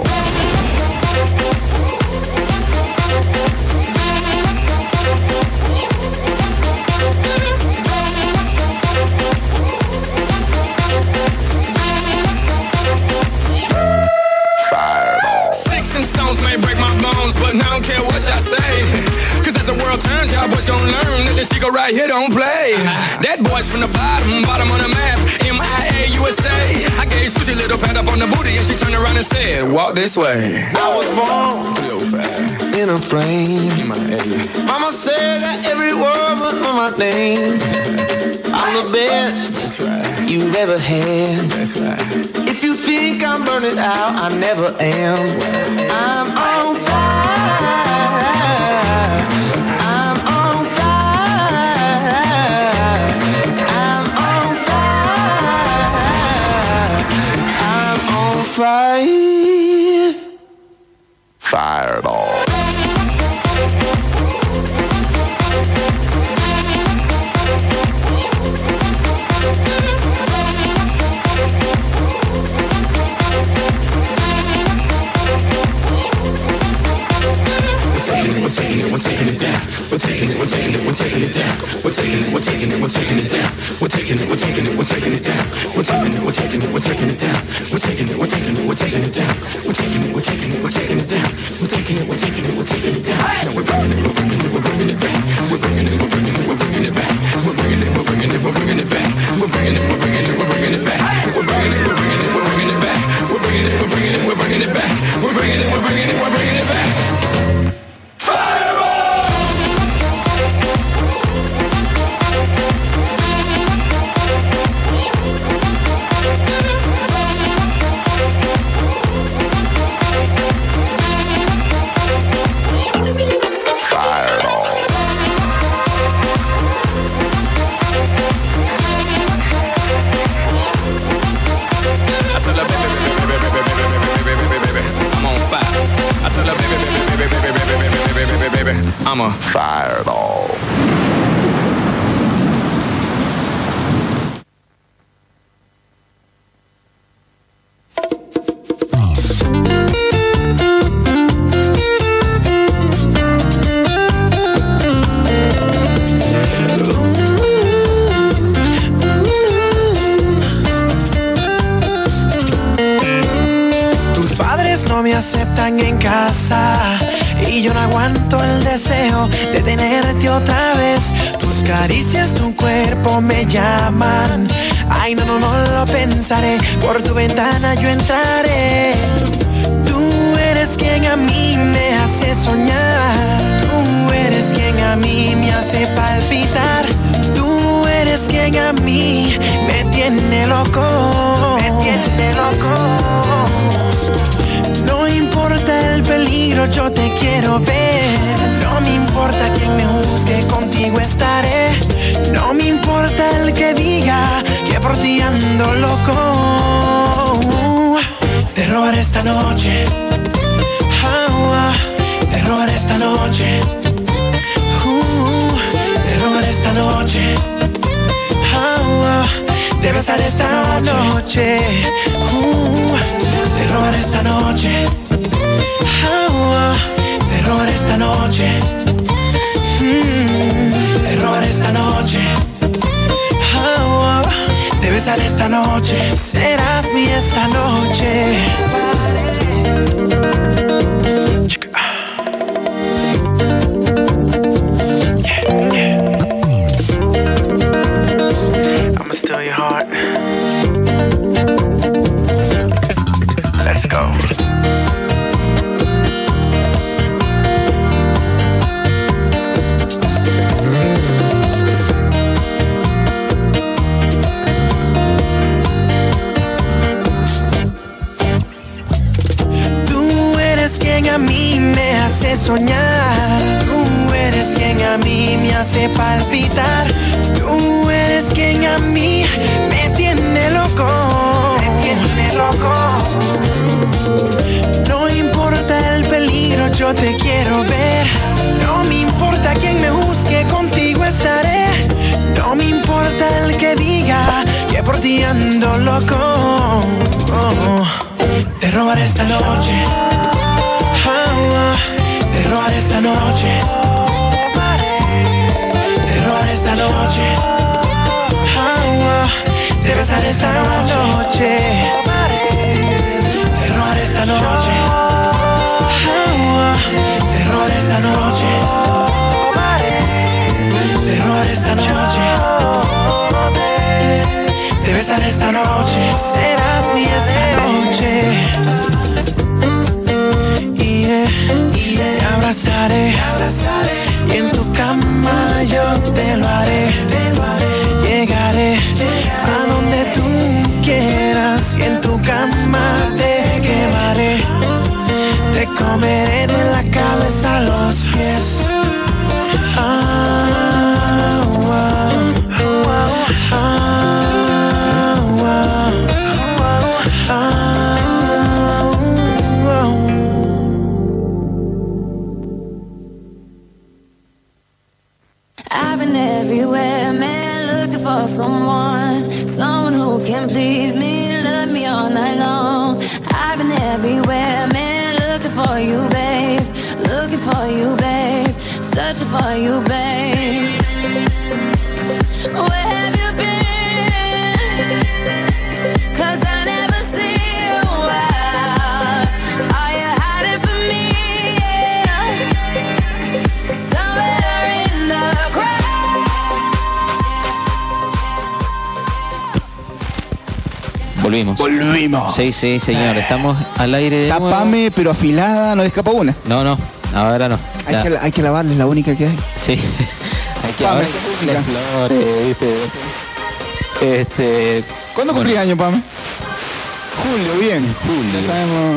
But I don't care what y'all say, cause as the world turns, y'all boys gon' learn that this Chico right here don't play. That boy's from the bottom on the map, MIA, USA. I gave Susie a little pat up on the booty and she turned around and said, walk this way. I was born in a flame. Mama said that every word was on my name. I'm the best you've ever had. That's right. If you think I'm burning out, I never am. I'm on fire. I'm on fire. I'm on fire. I'm on fire. Fireball. We're taking it down. We're taking it down. We're taking it down. We're taking it down. We're taking it down. We're taking it down. We're taking it down. We're taking it down. We're taking it down. We're taking it down. We're taking it down. We're taking it down. Now we're bringing it back. We're bringing it back. We're bringing it back. We're bringing it back. We're bringing it back. We're bringing it back. We're bringing it back. I'm a fireball. Tus padres no me aceptan en casa y yo no aguanto el deseo de tenerte otra vez. Tus caricias, tu cuerpo me llaman. Ay, no lo pensaré. Por tu ventana yo entraré. Tú eres quien a mí me hace soñar. Tú eres quien a mí me hace palpitar. Tú eres quien a mí me tiene loco. Me tiene loco. No importa el peligro, yo te quiero ver. No me importa quién me juzgue, contigo estaré. No me importa el que diga que por ti ando loco. Te robaré esta noche. Te robaré esta noche. noche. De besar esta noche. De robar esta noche. De robar esta noche. De robar esta noche. De besar esta noche. Serás mi esta noche. I'ma steal your heart. Let's go. Tú eres quien a mí me hace soñar. Tú eres quien a mí me hace palpitar. Tú eres quien a mí me tiene loco. Me tiene loco. No importa el peligro, yo te quiero ver. No me importa quién me juzgue, contigo estaré. No me importa el que diga que por ti ando loco. Te robaré esta noche. Te robaré esta noche. Te robaré esta noche. Te besaré esta noche. Te robaré esta noche. Te robaré esta noche. Te robaré esta noche. Te besaré esta noche. Serás mi esta noche. Te abrazaré. Y en tu cama yo te lo haré. Llegaré a donde tú quieras. Y en tu cama te quemaré. Te comeré de la cabeza a los pies. I've been everywhere, man, looking for someone who can please me, love me all night long. I've been everywhere, man, looking for you, babe, searching for you, babe. Where have you been? 'Cause I never see you out. Are you hiding from me? Yeah. Somewhere in the crowd. Volvimos. Sí, señor. Estamos al aire de nuevo. Tapame, pero afilada, no le escapa una. No. Ahora no. Hay que lavarla, es la única que hay. Sí. Hay que Pame, lavar las flores, ¿viste? ¿Cuándo cumplís año, Pame? Julio, bien. Julio. Ya sabemos.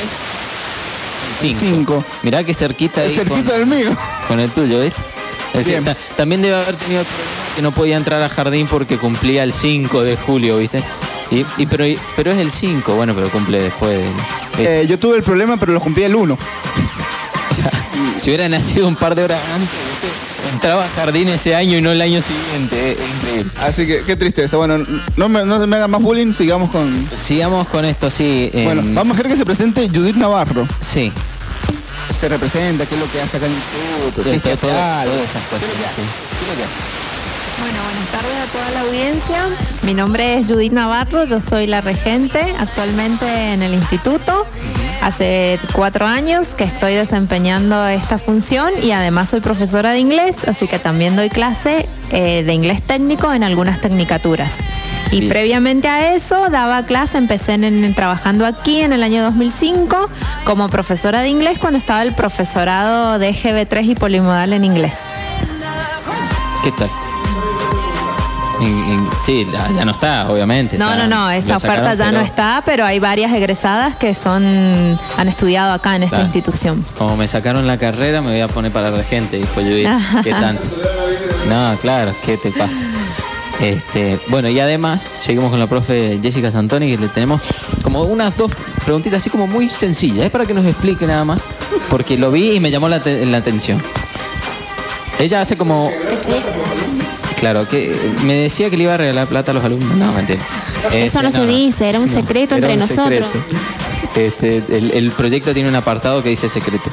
El 5. Mirá que cerquita ahí. Es cerquita del mío. Con el tuyo, ¿viste? Es decir, también debe haber tenido el problema que no podía entrar a jardín porque cumplía el 5 de julio, ¿viste? Pero es el 5, bueno, pero cumple después. Yo tuve el problema, pero lo cumplí el 1. O sea, si hubiera nacido un par de horas antes, ¿viste? Entraba a jardín ese año y no el año siguiente. Es increíble. Así que qué tristeza. Bueno, no me hagan más bullying, sigamos con esto, sí. Bueno, vamos a dejar que se presente Judith Navarro. Sí. Se representa, qué es lo que hace acá en el instituto, Sí, si es que hace algo. todas esas cuestiones. Sí. ¿Qué es lo que hace? Bueno, buenas tardes a toda la audiencia. Mi nombre es Judith Navarro, yo soy la regente actualmente en el instituto. Hace 4 años que estoy desempeñando esta función y además soy profesora de inglés, así que también doy clase de inglés técnico en algunas tecnicaturas. Y Bien. previamente a eso daba clase, empecé trabajando aquí en el año 2005 como profesora de inglés cuando estaba el profesorado de GB3 y polimodal en inglés. ¿Qué tal? Sí, ya no está, obviamente. No, esa oferta ya no está, pero hay varias egresadas que han estudiado acá en esta institución. Como me sacaron la carrera, me voy a poner para regente, dijo Judith. ¿Qué tanto? No, claro, ¿qué te pasa? Bueno, y además, seguimos con la profe Jessica Santoni, que le tenemos como unas 2 preguntitas así como muy sencillas. Es para que nos explique nada más, porque lo vi y me llamó la atención. Ella hace como... Claro, que me decía que le iba a regalar plata a los alumnos. No, mentira. Eso no se dice, era un secreto era entre un nosotros. secreto. El proyecto tiene un apartado que dice secretos.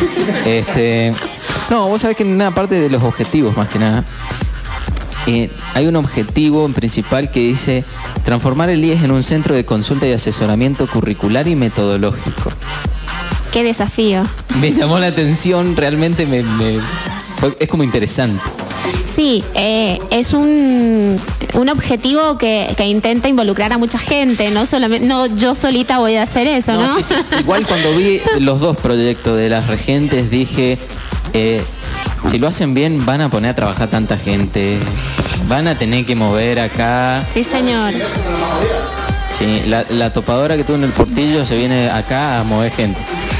No, vos sabés que en una parte de los objetivos, más que nada, hay un objetivo en principal que dice transformar el IES en un centro de consulta y asesoramiento curricular y metodológico. Qué desafío. Me llamó la atención, realmente es como interesante. Sí, es un objetivo que intenta involucrar a mucha gente, no solamente, no yo solita voy a hacer eso, ¿no? Sí. Igual cuando vi los dos proyectos de las regentes dije, si lo hacen bien van a poner a trabajar tanta gente, van a tener que mover acá. Sí, señor. Sí, la topadora que tuvo en el Portillo se viene acá a mover gente.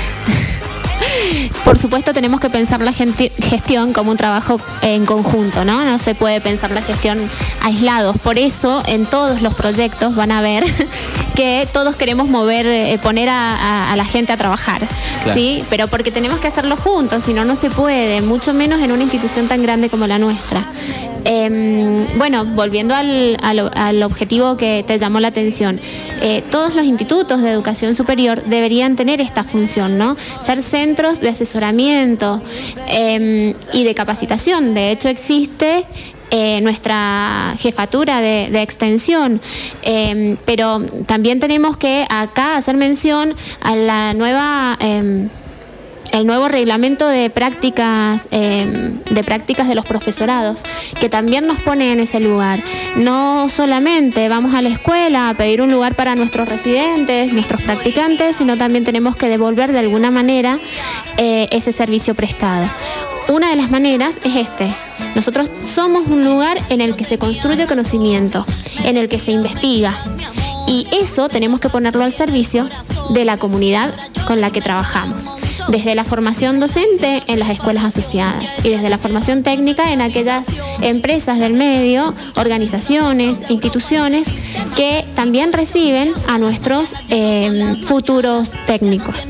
Por supuesto tenemos que pensar la gestión como un trabajo en conjunto, ¿no? No se puede pensar la gestión aislados. Por eso en todos los proyectos van a ver que todos queremos poner a la gente a trabajar, claro. ¿Sí? Pero porque tenemos que hacerlo juntos, si no, no se puede, mucho menos en una institución tan grande como la nuestra. Bueno, volviendo al objetivo que te llamó la atención, todos los institutos de educación superior deberían tener esta función, ¿no? Ser centros de asesoramiento y de capacitación. De hecho, existe nuestra jefatura de extensión, pero también tenemos que acá hacer mención a la nueva... el nuevo reglamento de prácticas de los profesorados, que también nos pone en ese lugar. No solamente vamos a la escuela a pedir un lugar para nuestros residentes, nuestros practicantes, sino también tenemos que devolver de alguna manera ese servicio prestado. Una de las maneras es nosotros somos un lugar en el que se construye conocimiento, en el que se investiga. Y eso tenemos que ponerlo al servicio de la comunidad con la que trabajamos. Desde la formación docente en las escuelas asociadas y desde la formación técnica en aquellas empresas del medio, organizaciones, instituciones que también reciben a nuestros futuros técnicos.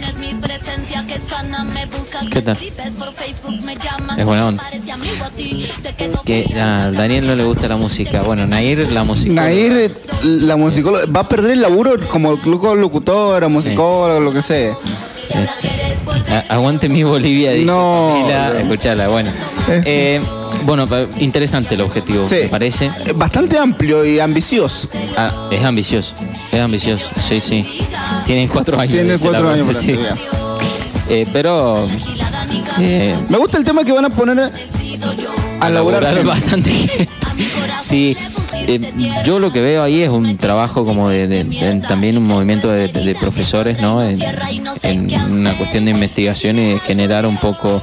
¿Qué tal? Es buena onda. Que a Daniel no le gusta la música. Bueno, Nair, la musicóloga. Nair, la musicóloga, va a perder el laburo como locutora, musicóloga, lo que sea. Aguante mi Bolivia, dice Camila. Escuchala, bueno. Bueno, interesante el objetivo, me parece. Bastante amplio y ambicioso. Es ambicioso, sí. Tienen 4 años. Tienen 4 años por sí. Pero... me gusta el tema que van a poner a laburar bastante gente. Sí. Yo lo que veo ahí es un trabajo como también un movimiento de profesores, ¿no? En una cuestión de investigación y de generar un poco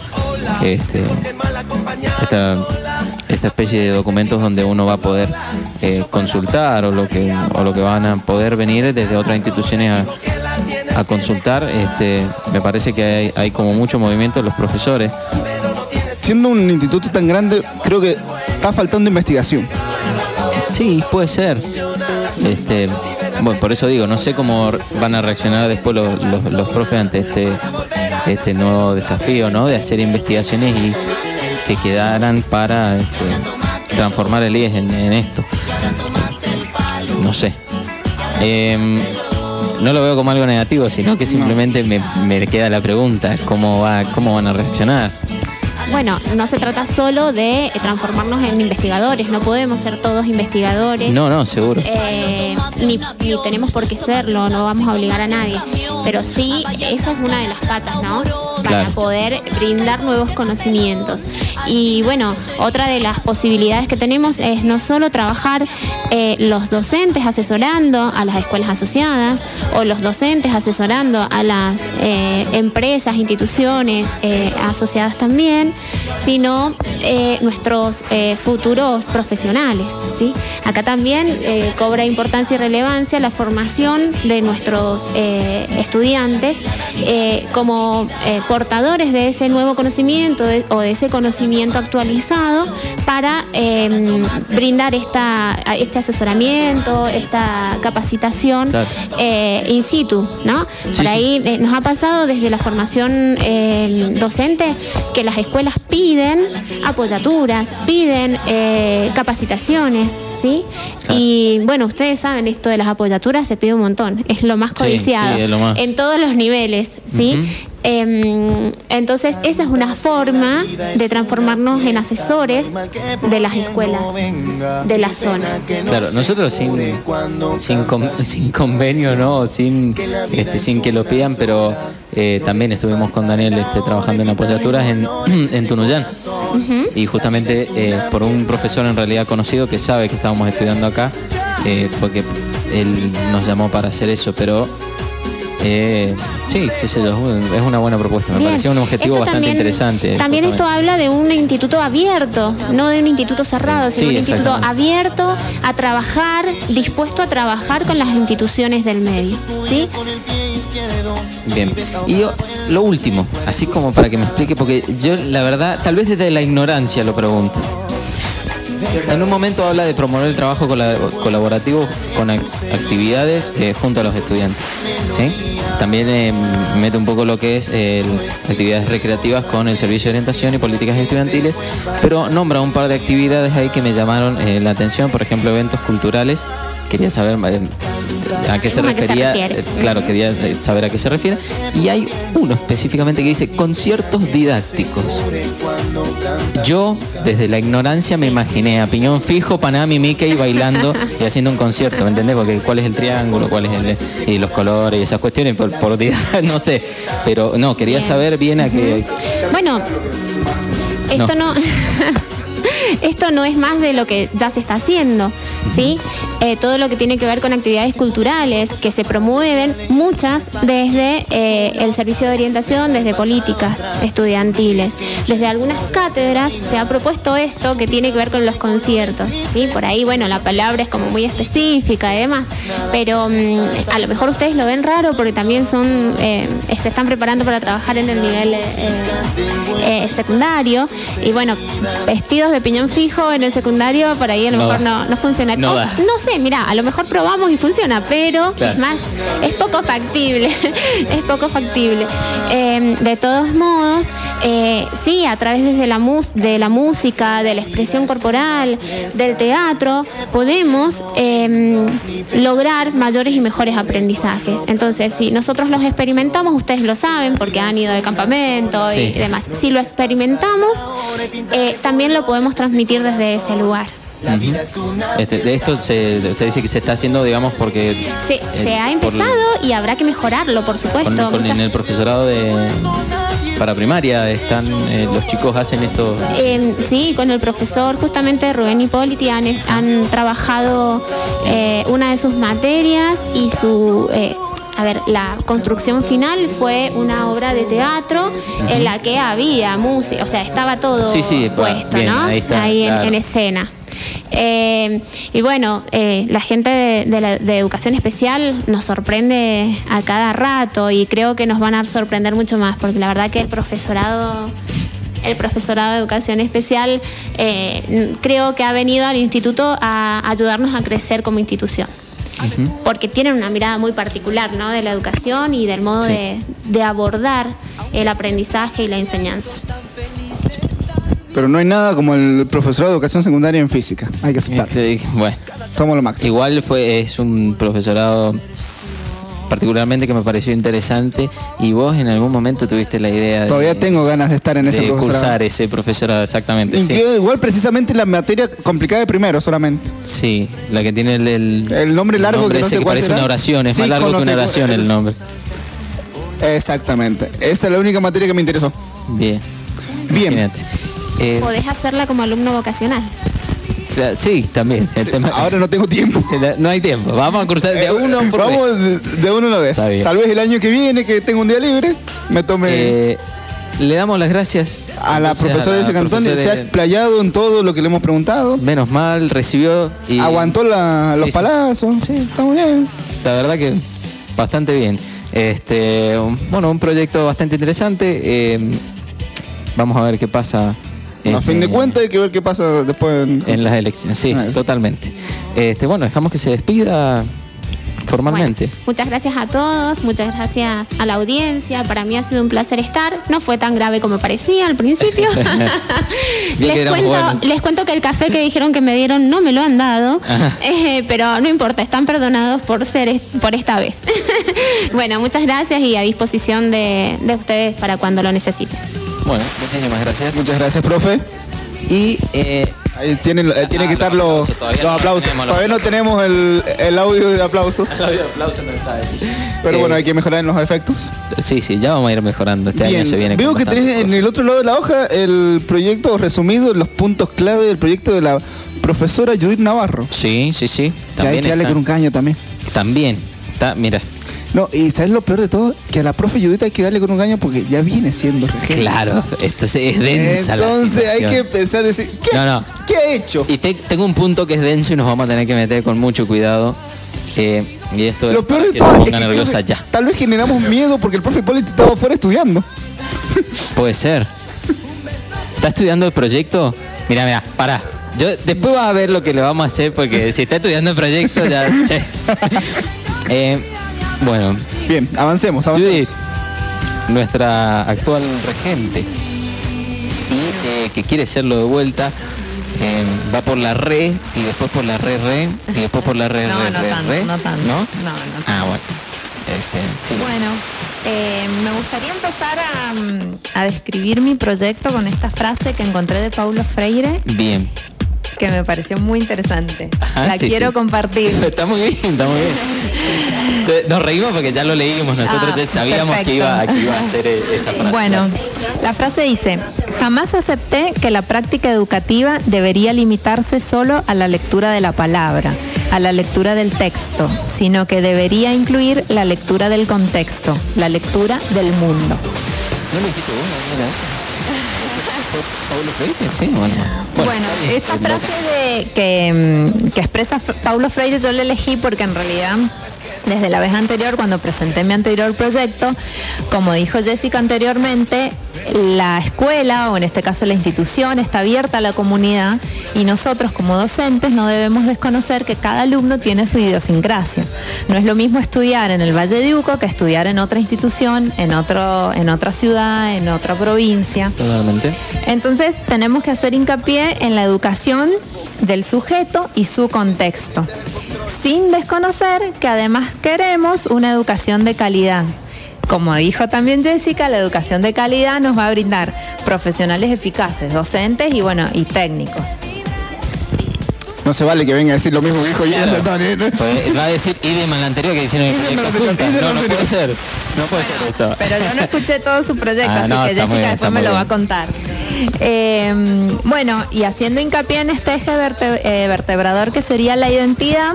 esta especie de documentos donde uno va a poder consultar o lo que van a poder venir desde otras instituciones a consultar. Me parece que hay como mucho movimiento de los profesores. Siendo un instituto tan grande, creo que está faltando investigación. Sí, puede ser. Bueno, por eso digo, no sé cómo van a reaccionar después los profes ante este nuevo desafío, ¿no? De hacer investigaciones y que quedaran para transformar el IES en esto. No sé. No lo veo como algo negativo, sino que simplemente me queda la pregunta, ¿cómo van a reaccionar? Bueno, no se trata solo de transformarnos en investigadores, no podemos ser todos investigadores. No, seguro. Ni tenemos por qué serlo, no vamos a obligar a nadie. Pero sí, esa es una de las patas, ¿no? Para poder brindar nuevos conocimientos. Y bueno, otra de las posibilidades que tenemos es no solo trabajar los docentes asesorando a las escuelas asociadas o los docentes asesorando a las empresas, instituciones asociadas también, sino nuestros futuros profesionales, ¿sí? Acá también cobra importancia y relevancia la formación de nuestros estudiantes como por portadores de ese nuevo conocimiento o de ese conocimiento actualizado para brindar este asesoramiento, esta capacitación Claro. in situ, ¿no? Sí, Por ahí nos ha pasado desde la formación docente que las escuelas piden apoyaturas, piden capacitaciones, ¿sí? Claro. Y bueno, ustedes saben, esto de las apoyaturas se pide un montón, es lo más Sí, codiciado sí, es lo más. en todos los niveles, ¿sí? Entonces, esa es una forma de transformarnos en asesores de las escuelas de la zona. Claro, nosotros sin convenio, ¿no? Sin que lo pidan, pero también estuvimos con Daniel trabajando en apoyaturas en Tunuyán. Y justamente por un profesor en realidad conocido que sabe que estábamos estudiando acá, porque él nos llamó para hacer eso, pero sí, qué sé yo, es una buena propuesta. Me Bien. pareció un objetivo Esto bastante también, interesante. También esto habla de un instituto abierto, no de un instituto cerrado, sino Sí, un instituto exactamente. abierto a trabajar, dispuesto a trabajar con las instituciones del medio, ¿sí? Bien. Y yo, lo último, así como para que me explique, porque yo, la verdad, tal vez desde la ignorancia lo pregunto. En un momento habla de promover el trabajo colaborativo con actividades junto a los estudiantes, ¿sí? También mete un poco lo que es actividades recreativas con el Servicio de Orientación y Políticas Estudiantiles, pero nombra un par de actividades ahí que me llamaron la atención, por ejemplo, eventos culturales. Quería saber a qué se ¿A qué se refería. refiere? Claro, quería saber a qué se refiere. Y hay uno específicamente que dice conciertos didácticos. Yo, desde la ignorancia, me imaginé a Piñón Fijo, Panam y Mickey bailando y haciendo un concierto, ¿me entendés? Porque cuál es el triángulo, cuál es y los colores y esas cuestiones, por no sé. Pero no, quería Bien. saber bien a qué. Bueno, esto no. Esto no es más de lo que ya se está haciendo, ¿sí? Todo lo que tiene que ver con actividades culturales que se promueven, muchas desde el Servicio de Orientación, desde políticas estudiantiles. Desde algunas cátedras se ha propuesto esto que tiene que ver con los conciertos, ¿sí? Por ahí, bueno, la palabra es como muy específica y demás, pero a lo mejor ustedes lo ven raro porque también se están preparando para trabajar en el nivel secundario y bueno, vestidos de piñón fijo en el secundario, por ahí a lo No mejor da. no funciona. No O, da. no sé, mira, a lo mejor probamos y funciona, pero Claro. es poco factible. Es poco factible. De todos modos, sí, a través de la música, de la expresión corporal, del teatro, podemos lograr mayores y mejores aprendizajes. Entonces, si nosotros los experimentamos, ustedes lo saben porque han ido de campamento y Sí. demás. Si lo experimentamos, también lo podemos transmitir desde ese lugar. De esto usted dice que se está haciendo, digamos, porque Se ha empezado y habrá que mejorarlo, por supuesto. en el profesorado para primaria están los chicos hacen esto. Sí, con el profesor justamente Rubén Hipóliti han trabajado una de sus materias y la construcción final fue una obra de teatro en la que había música, o sea, estaba todo puesto, bien, ¿no? ahí está, Ahí claro. en escena. Y bueno, la gente de educación especial nos sorprende a cada rato y creo que nos van a sorprender mucho más porque la verdad que el profesorado de educación especial creo que ha venido al instituto a ayudarnos a crecer como institución. Porque tienen una mirada muy particular, ¿no? De la educación y del modo de abordar el aprendizaje y la enseñanza. Pero no hay nada como el profesorado de educación secundaria en física. Hay que aceptarlo. Bueno, somos lo máximo. Igual es un profesorado particularmente que me pareció interesante y vos en algún momento tuviste la idea Todavía tengo ganas de estar en ese profesorado. cursar ese profesorado, exactamente. Incluido igual precisamente la materia complicada de primero solamente. Sí, la que tiene el nombre largo que no ese sé que cuál parece será. una oración, es Sí, más largo que no una sé oración cuál- el nombre. Exactamente. Esa es la única materia que me interesó. Bien. Bien. Imagínate. Podés hacerla como alumno vocacional. O sea, sí, también. El tema, ahora no tengo tiempo. No hay tiempo. Vamos a cursar de uno por vez. Vamos de uno a la vez. Está bien. Tal vez el año que viene, que tengo un día libre, me tome... Le damos las gracias a la entonces, profesora de ese cantón, se ha explayado en todo lo que le hemos preguntado. Menos mal, recibió y aguantó los palazos. Sí, estamos bien. La verdad que bastante bien. Bueno, un proyecto bastante interesante. Vamos a ver qué pasa. A fin de cuentas hay que ver qué pasa después en las elecciones. Sí, totalmente. Bueno, dejamos que se despida formalmente. Bueno, muchas gracias a todos, muchas gracias a la audiencia. Para mí ha sido un placer estar. No fue tan grave como parecía al principio. Les cuento que el café que dijeron que me dieron no me lo han dado, pero no importa, están perdonados por esta vez. Bueno, muchas gracias y a disposición de ustedes para cuando lo necesiten. Bueno, muchísimas gracias. Muchas gracias, profe. Y ahí tiene que estar los aplausos. Todavía no tenemos el audio de aplausos. El audio de aplausos no está así. Pero bueno, hay que mejorar en los efectos. Sí, ya vamos a ir mejorando. Este año se viene. Veo que tenés en el otro lado de la hoja el proyecto resumido, los puntos clave del proyecto de la profesora Judith Navarro. Sí. Que hay que darle con un caño también. También. Mira. No, y ¿sabes lo peor de todo? Que a la profe Judith hay que darle con un caño porque ya viene siendo regente. Claro, esto es densa. Entonces hay que pensar, decir, ¿qué ha hecho? Y tengo un punto que es denso y nos vamos a tener que meter con mucho cuidado. Y esto lo es peor de que todo se es ponga que nerviosa ya. Tal vez generamos miedo porque el profe Hipólito estaba afuera estudiando. Puede ser. ¿Está estudiando el proyecto? Mira, pará. Después vas a ver lo que le vamos a hacer porque si está estudiando el proyecto ya... Bueno. Bien, avancemos. Judith, nuestra actual regente, y que quiere serlo de vuelta, va por la re, y después por la re, y después por la re, No tanto. ¿No? No. Ah, bueno. Sí. Bueno, me gustaría empezar a describir mi proyecto con esta frase que encontré de Paulo Freire. Bien. Que me pareció muy interesante. La sí, quiero compartir. Está muy bien. Nos reímos porque ya lo leímos nosotros, ya sabíamos que iba a ser esa frase. Bueno, la frase dice: jamás acepté que la práctica educativa debería limitarse solo a la lectura de la palabra, a la lectura del texto, sino que debería incluir la lectura del contexto, la lectura del mundo. ¿No lo dijiste vos? ¿No era eso? ¿Paulo Freire? Sí, bueno, esta frase que expresa Paulo Freire yo la elegí porque en realidad desde la vez anterior, cuando presenté mi anterior proyecto, como dijo Jessica anteriormente, la escuela, o en este caso la institución, está abierta a la comunidad y nosotros como docentes no debemos desconocer que cada alumno tiene su idiosincrasia. No es lo mismo estudiar en el Valle de Uco que estudiar en otra institución, en otra ciudad, en otra provincia. Totalmente. Entonces tenemos que hacer hincapié en la educación del sujeto y su contexto, sin desconocer que además queremos una educación de calidad. Como dijo también Jessica, la educación de calidad nos va a brindar profesionales eficaces, docentes y técnicos. No se vale que venga a decir lo mismo que dijo Jessica. Pues va a decir idem al anterior que hicieron el proyecto juntas. No puede ser. No puede ser eso. Pero yo no escuché todo su proyecto, así que Jessica después me lo va a contar. Bueno, y haciendo hincapié en este eje vertebrador que sería la identidad,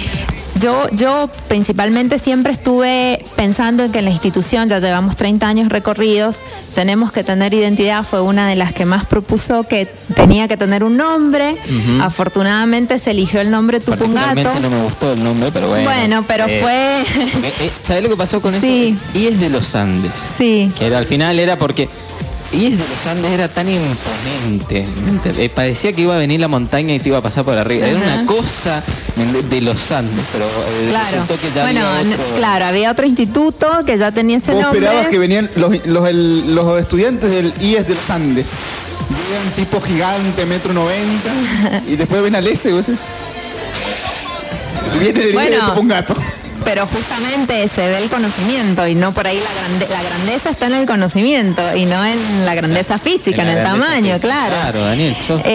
yo principalmente siempre estuve pensando en que en la institución, ya llevamos 30 años recorridos, tenemos que tener identidad. Fue una de las que más propuso que tenía que tener un nombre. Afortunadamente se eligió el nombre Tupungato. Particularmente no me gustó el nombre, pero bueno. Bueno, pero fue... ¿Sabes lo que pasó con eso? Sí. Y es de los Andes. Sí. Que al final era porque... Y es de los Andes, era tan imponente. Parecía que iba a venir la montaña y te iba a pasar por arriba. Era una cosa de los Andes, pero resultó que ya había otro instituto que ya tenía ese nombre. ¿Vos esperabas que venían los estudiantes del IES de los Andes? Llega un tipo gigante, 1,90 m, y después ven al S, viene del IES de Tupungato. Pero justamente se ve el conocimiento y no por ahí la grandeza está en el conocimiento y no en la grandeza física, en el tamaño, física. Claro, Daniel.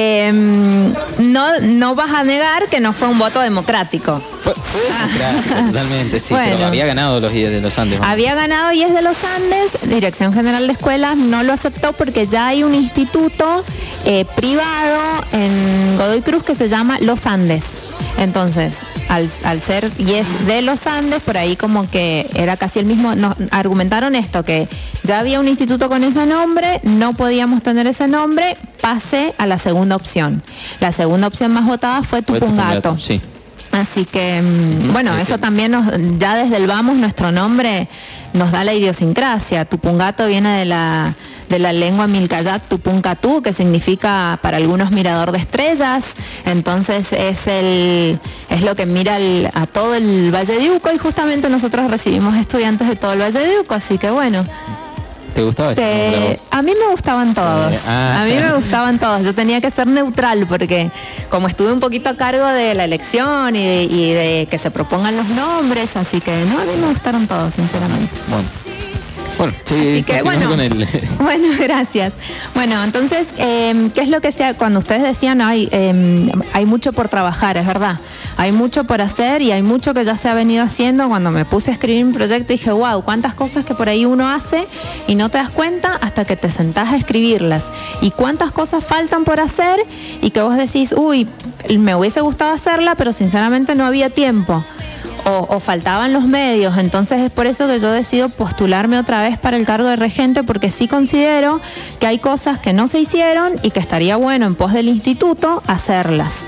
No vas a negar que no fue un voto democrático. Fue democrático, totalmente, sí, pero había ganado los IES de los Andes. Había ganado IES de los Andes, Dirección General de Escuelas no lo aceptó porque ya hay un instituto privado en Godoy Cruz que se llama Los Andes. Entonces, al ser IES de los Andes, por ahí como que era casi el mismo, nos argumentaron esto, que ya había un instituto con ese nombre, no podíamos tener ese nombre, pase a la segunda opción. La segunda opción más votada fue Tupungato. Sí. Así que, bueno, eso también ya desde el vamos, nuestro nombre nos da la idiosincrasia. Tupungato viene de la lengua milcayat tupuncatú, que significa para algunos mirador de estrellas. Entonces es lo que mira a todo el Valle de Uco, y justamente nosotros recibimos estudiantes de todo el Valle de Uco, así que bueno. ¿Te gustaba eso? A mí me gustaban todos. Sí. Ah. A mí me gustaban todos. Yo tenía que ser neutral porque como estuve un poquito a cargo de la elección y de que se propongan los nombres, así que no, a mí me gustaron todos, sinceramente. Bueno, sí, así que bueno, con el... bueno, gracias. Bueno, entonces, ¿qué es lo que sea? Cuando ustedes decían, hay mucho por trabajar, es verdad. Hay mucho por hacer y hay mucho que ya se ha venido haciendo. Cuando me puse a escribir un proyecto dije, wow, cuántas cosas que por ahí uno hace y no te das cuenta hasta que te sentás a escribirlas. Y cuántas cosas faltan por hacer y que vos decís, uy, me hubiese gustado hacerla, pero sinceramente no había tiempo. O faltaban los medios. Entonces es por eso que yo decido postularme otra vez para el cargo de regente, porque sí considero que hay cosas que no se hicieron y que estaría bueno en pos del instituto hacerlas.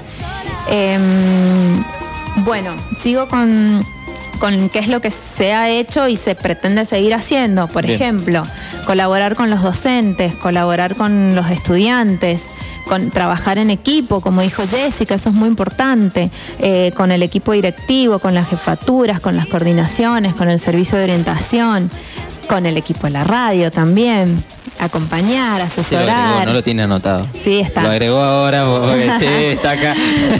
Bueno, sigo con qué es lo que se ha hecho y se pretende seguir haciendo. Por ejemplo, colaborar con los docentes, colaborar con los estudiantes, trabajar en equipo, como dijo Jessica, eso es muy importante, con el equipo directivo, con las jefaturas, con las coordinaciones, con el servicio de orientación, con el equipo de la radio también. Acompañar, asesorar. Sí, lo agregó, no lo tiene anotado. Sí, está. Lo agregó ahora porque sí, está acá.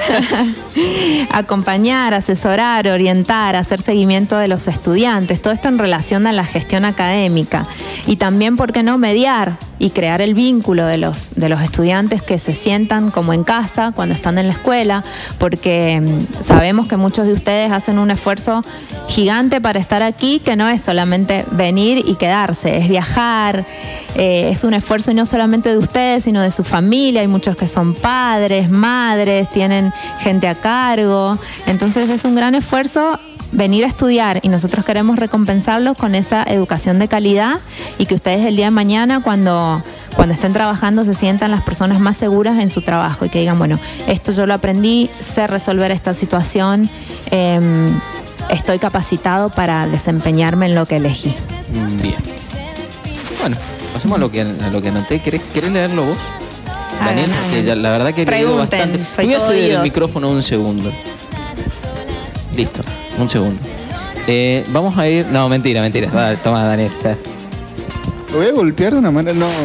Acompañar, asesorar, orientar, hacer seguimiento de los estudiantes, todo esto en relación a la gestión académica. Y también, ¿por qué no?, mediar y crear el vínculo de los estudiantes que se sientan como en casa cuando están en la escuela, porque sabemos que muchos de ustedes hacen un esfuerzo gigante para estar aquí, que no es solamente venir y quedarse, es viajar. Es un esfuerzo y no solamente de ustedes, sino de su familia. Hay muchos que son padres, madres, tienen gente a cargo. Entonces es un gran esfuerzo venir a estudiar y nosotros queremos recompensarlos con esa educación de calidad y que ustedes el día de mañana cuando estén trabajando se sientan las personas más seguras en su trabajo y que digan, bueno, esto yo lo aprendí, sé resolver esta situación, estoy capacitado para desempeñarme en lo que elegí. Bien. Bueno, pasemos a lo que anoté. ¿Querés leerlo vos, Daniel? Que ya, la verdad que he leído bastante. Te voy a ceder el micrófono un segundo. Listo, un segundo. Vamos a ir... No, mentira. Va, toma, Daniel. Lo voy a golpear de una manera... No.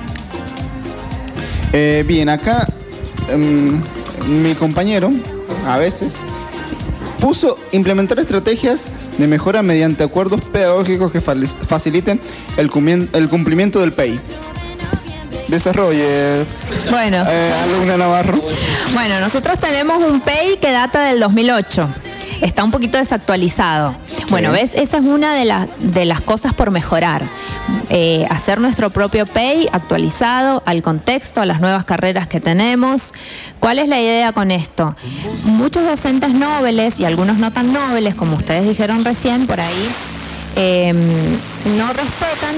Bien, acá mi compañero, a veces, puso implementar estrategias de mejora mediante acuerdos pedagógicos que faciliten el cumplimiento del PEI. Desarrolle, bueno, alumna Navarro. Bueno, nosotros tenemos un PEI que data del 2008. Está un poquito desactualizado. Sí. Bueno, ¿ves? Esa es una de las cosas por mejorar. Hacer nuestro propio PEI actualizado al contexto, a las nuevas carreras que tenemos. ¿Cuál es la idea con esto? Muchos docentes nobles y algunos no tan nobles, como ustedes dijeron recién, por ahí, no respetan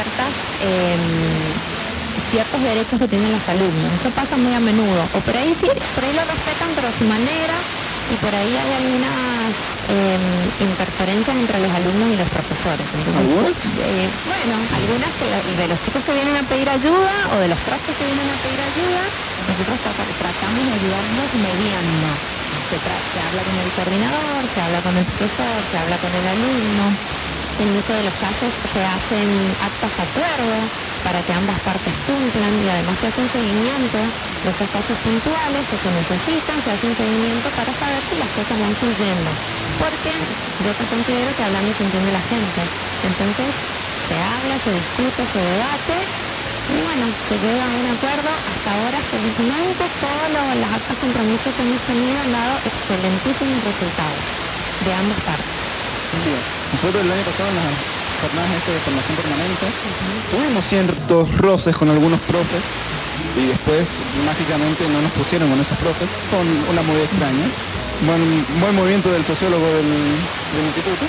ciertos derechos que tienen los alumnos. Eso pasa muy a menudo. O por ahí sí, por ahí lo respetan, pero a su manera. Y por ahí hay algunas interferencias entre los alumnos y los profesores. Entonces, bueno, algunas de los chicos que vienen a pedir ayuda o de los profes que vienen a pedir ayuda, nosotros tratamos de ayudarlos mediando. Se habla con el coordinador, se habla con el profesor, se habla con el alumno. En muchos de los casos se hacen actas de acuerdo para que ambas partes cumplan y además se hace un seguimiento de esos casos puntuales que se necesitan, se hace un seguimiento para saber si las cosas van fluyendo. Porque yo considero que hablando se entiende la gente. Entonces se habla, se discute, se debate y bueno, se llega a un acuerdo. Hasta ahora, felizmente, todas las actas compromisos que hemos tenido han dado excelentísimos resultados de ambas partes. Bien. Nosotros el año pasado en las jornadas de formación permanente tuvimos ciertos roces con algunos profes y después mágicamente no nos pusieron con esos profes, con una movida extraña. Buen movimiento del sociólogo del instituto.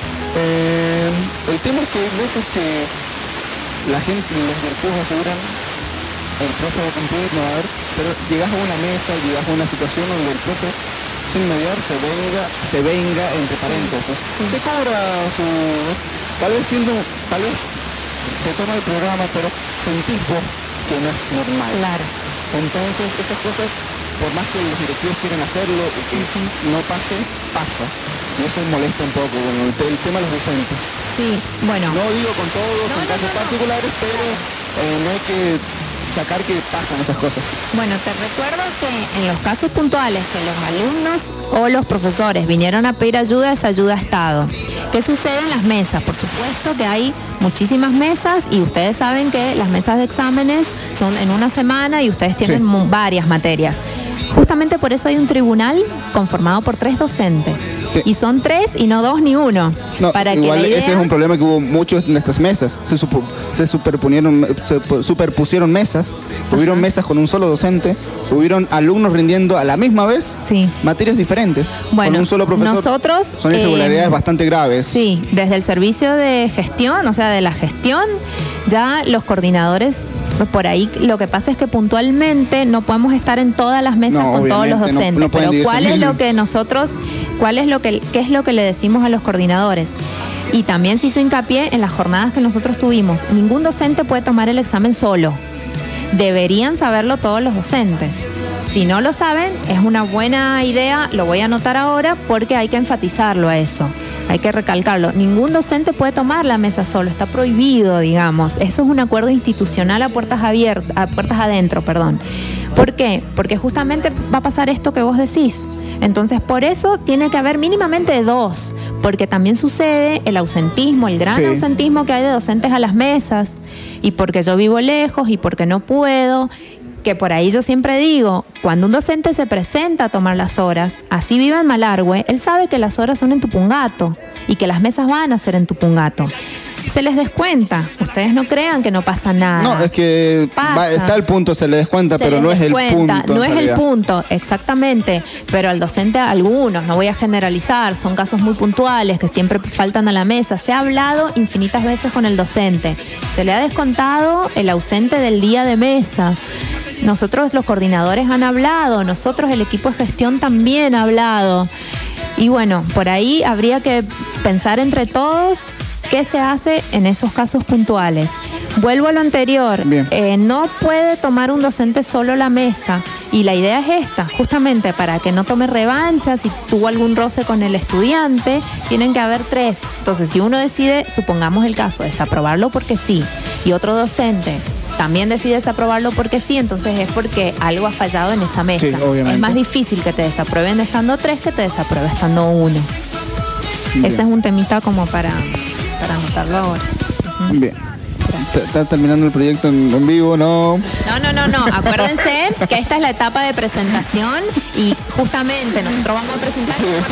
El tema es que hay veces que la gente, los directivos aseguran el profe va a cumplir, no va a ver, pero llegas a una mesa, llegas a una situación donde el profe se sin mediar se venga entre paréntesis. Se cobra su... Tal vez te toma el programa, pero sentís vos que no es normal. Claro. Entonces, esas cosas, por más que los directivos quieren hacerlo y que no pasa. Y eso molesta un poco con el tema de los docentes. Sí, bueno. No digo con todos, en casos particulares, pero no hay que sacar que pasan esas cosas. Bueno, te recuerdo que en los casos puntuales que los alumnos o los profesores vinieron a pedir ayuda, esa ayuda ha estado. ¿Qué sucede en las mesas? Por supuesto que hay muchísimas mesas y ustedes saben que las mesas de exámenes son en una semana y ustedes tienen varias materias. Justamente por eso hay un tribunal conformado por 3 docentes. Sí. Y son 3 y no 2 ni 1. No, para igual que ese es un problema que hubo mucho en estas mesas. Se superpusieron mesas, hubieron mesas con un solo docente, hubieron alumnos rindiendo a la misma vez materias diferentes. Bueno, con un solo profesor. Nosotros, son irregularidades bastante graves. Sí, desde el servicio de gestión, o sea, de la gestión, ya los coordinadores, por ahí lo que pasa es que puntualmente no podemos estar en todas las mesas con todos los docentes. Pero ¿qué es lo que le decimos a los coordinadores? Y también se hizo hincapié en las jornadas que nosotros tuvimos. Ningún docente puede tomar el examen solo. Deberían saberlo todos los docentes. Si no lo saben, es una buena idea, lo voy a anotar ahora porque hay que enfatizarlo a eso. Hay que recalcarlo. Ningún docente puede tomar la mesa solo, está prohibido, digamos. Eso es un acuerdo institucional a puertas adentro. ¿Por qué? Porque justamente va a pasar esto que vos decís. Entonces, por eso tiene que haber mínimamente 2, porque también sucede el ausentismo, el gran ausentismo que hay de docentes a las mesas, y porque yo vivo lejos y porque no puedo. Que por ahí yo siempre digo, cuando un docente se presenta a tomar las horas, así viva en Malargüe, él sabe que las horas son en Tupungato y que las mesas van a ser en Tupungato. Se les descuenta, ustedes no crean que no pasa nada. No, es que está el punto, se le descuenta, pero no es el punto. No es el punto, exactamente. Pero al docente, algunos, no voy a generalizar, son casos muy puntuales que siempre faltan a la mesa. Se ha hablado infinitas veces con el docente. Se le ha descontado el ausente del día de mesa. Nosotros los coordinadores han hablado, nosotros el equipo de gestión también ha hablado. Y bueno, por ahí habría que pensar entre todos qué se hace en esos casos puntuales. Vuelvo a lo anterior, no puede tomar un docente solo la mesa y la idea es esta, justamente para que no tome revancha, si tuvo algún roce con el estudiante, tienen que haber 3. Entonces, si uno decide, supongamos el caso, desaprobarlo porque sí, y otro docente también decide desaprobarlo porque sí, entonces es porque algo ha fallado en esa mesa. Sí, obviamente. Es más difícil que te desaprueben estando 3 que te desapruebe estando 1. Ese es un temita como para anotarlo ahora. Bien. ¿Estás terminando el proyecto en vivo? No. No. Acuérdense que esta es la etapa de presentación y justamente nosotros vamos a presentar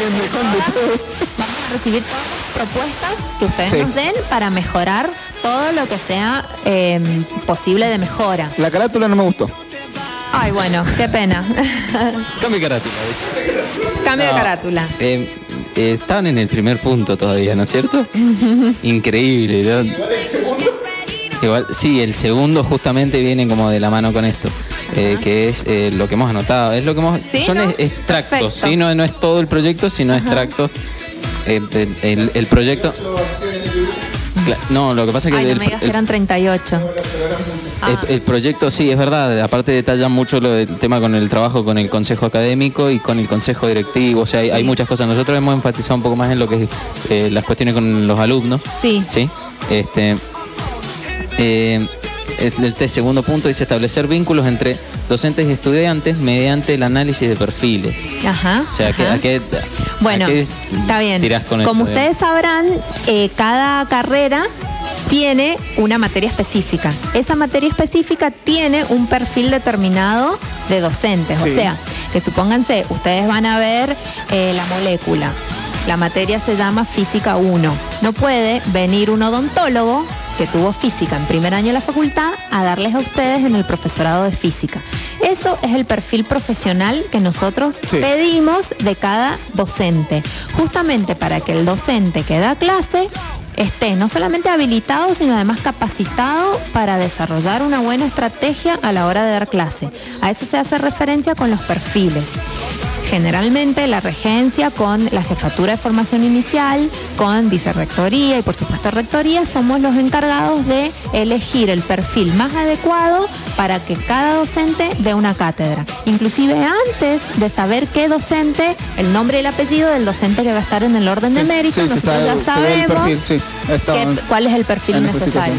vamos a recibir todas las propuestas que ustedes nos den para mejorar todo lo que sea posible de mejora. La carátula no me gustó. Ay, bueno, qué pena. Cambio de carátula. Cambio de carátula. Estaban en el primer punto todavía, ¿no es cierto? Increíble, ¿no? Igual, sí, el segundo justamente viene como de la mano con esto, que es lo que hemos anotado. Es lo que hemos, ¿sí, son no? extractos, Perfecto. ¿sí? No es todo el proyecto, sino extractos. El proyecto... No, lo que pasa es que... Ay, no me digas que eran 38. El proyecto, sí, es verdad. Aparte detalla mucho el tema con el trabajo con el consejo académico y con el consejo directivo. O sea, hay muchas cosas. Nosotros hemos enfatizado un poco más en lo que es las cuestiones con los alumnos. Sí. ¿Sí? El segundo punto dice establecer vínculos entre docentes y estudiantes mediante el análisis de perfiles. Ajá. O sea, bueno, ¿a qué está bien. tirás con Como eso, ustedes sabrán, cada carrera tiene una materia específica. Esa materia específica tiene un perfil determinado de docentes. Sí. O sea, que supónganse, ustedes van a ver la molécula. La materia se llama Física 1. No puede venir un odontólogo que tuvo física en primer año de la facultad a darles a ustedes en el profesorado de física. Eso es el perfil profesional que nosotros pedimos de cada docente, justamente para que el docente que da clase esté no solamente habilitado, sino además capacitado para desarrollar una buena estrategia a la hora de dar clase. A eso se hace referencia con los perfiles. generalmente la regencia con la jefatura de formación inicial, con vicerrectoría y por supuesto rectoría, somos los encargados de elegir el perfil más adecuado para que cada docente dé una cátedra. Inclusive antes de saber qué docente, el nombre y el apellido del docente que va a estar en el orden de mérito, Sí, nosotros ya se ve el sabemos perfil, sí. cuál es el perfil en esa necesario.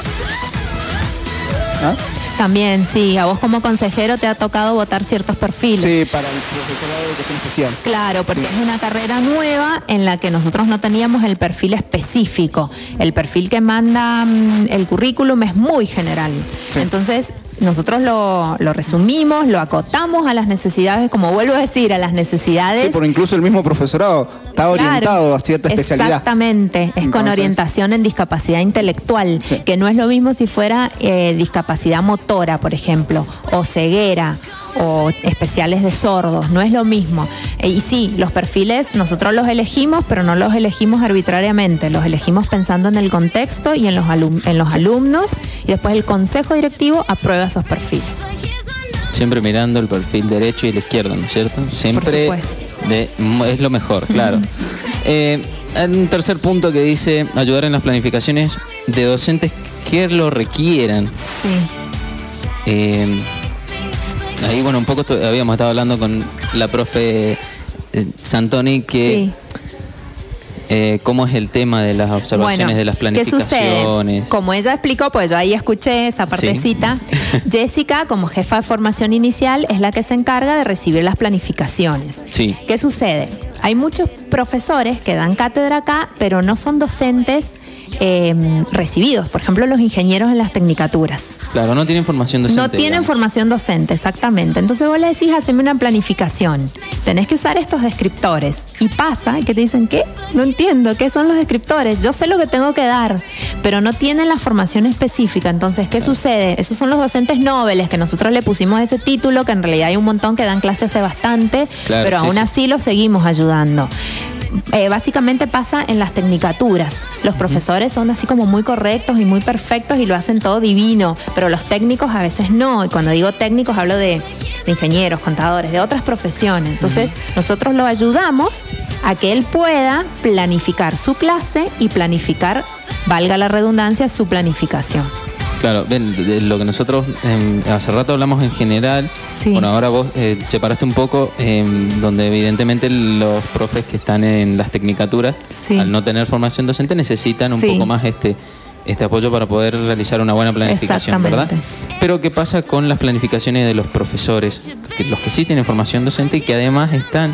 ¿Ah? También, sí, a vos como consejero te ha tocado votar ciertos perfiles. Sí, para el profesorado de educación especial. Claro, porque es una carrera nueva en la que nosotros no teníamos el perfil específico. El perfil que manda el currículum es muy general. Sí. Entonces, nosotros lo resumimos, lo acotamos a las necesidades, como vuelvo a decir, a las necesidades. Sí, porque incluso el mismo profesorado está orientado a cierta especialidad. Exactamente, es con Entonces, orientación en discapacidad intelectual, Sí. que no es lo mismo si fuera discapacidad motora, por ejemplo, o ceguera, o especiales de sordos, no es lo mismo. Y sí, los perfiles nosotros los elegimos, pero no los elegimos arbitrariamente, los elegimos pensando en el contexto y en los alumnos, y después el consejo directivo aprueba esos perfiles. Siempre mirando el perfil derecho y el izquierdo, ¿no es cierto? Siempre es lo mejor, claro. Un tercer punto que dice ayudar en las planificaciones de docentes que lo requieran. Sí. Ahí, bueno, un poco habíamos estado hablando con la profe Santoni que cómo es el tema de las observaciones de las planificaciones. ¿Qué sucede? Como ella explicó, pues yo ahí escuché esa partecita. Sí. Jessica, como jefa de formación inicial, es la que se encarga de recibir las planificaciones. Sí. ¿Qué sucede? Hay muchos profesores que dan cátedra acá, pero no son docentes recibidos. Por ejemplo, los ingenieros en las tecnicaturas. Claro, no tienen formación docente. No tienen digamos. formación docente, exactamente. Entonces vos le decís, haceme una planificación. Tenés que usar estos descriptores. Y pasa que te dicen, ¿qué? No entiendo, ¿qué son los descriptores? Yo sé lo que tengo que dar, pero no tienen la formación específica. Entonces, ¿qué sucede? Esos son los docentes nobles, que nosotros le pusimos ese título, que en realidad hay un montón que dan clase hace bastante, Claro, pero sí, aún sí. así los seguimos ayudando. Básicamente pasa en las tecnicaturas. Los profesores son así como muy correctos y muy perfectos y lo hacen todo divino, pero los técnicos a veces no. Y cuando digo técnicos hablo de ingenieros, contadores, de otras profesiones. Entonces nosotros lo ayudamos a que él pueda planificar su clase y planificar, valga la redundancia, su planificación. Claro, ven, de lo que nosotros hace rato hablamos en general. Sí. Bueno, ahora vos separaste un poco donde evidentemente los profes que están en las tecnicaturas, Sí. al no tener formación docente, necesitan un Sí. poco más este apoyo para poder realizar una buena planificación, ¿verdad? Exactamente. Pero ¿qué pasa con las planificaciones de los profesores? Que los que sí tienen formación docente y que además están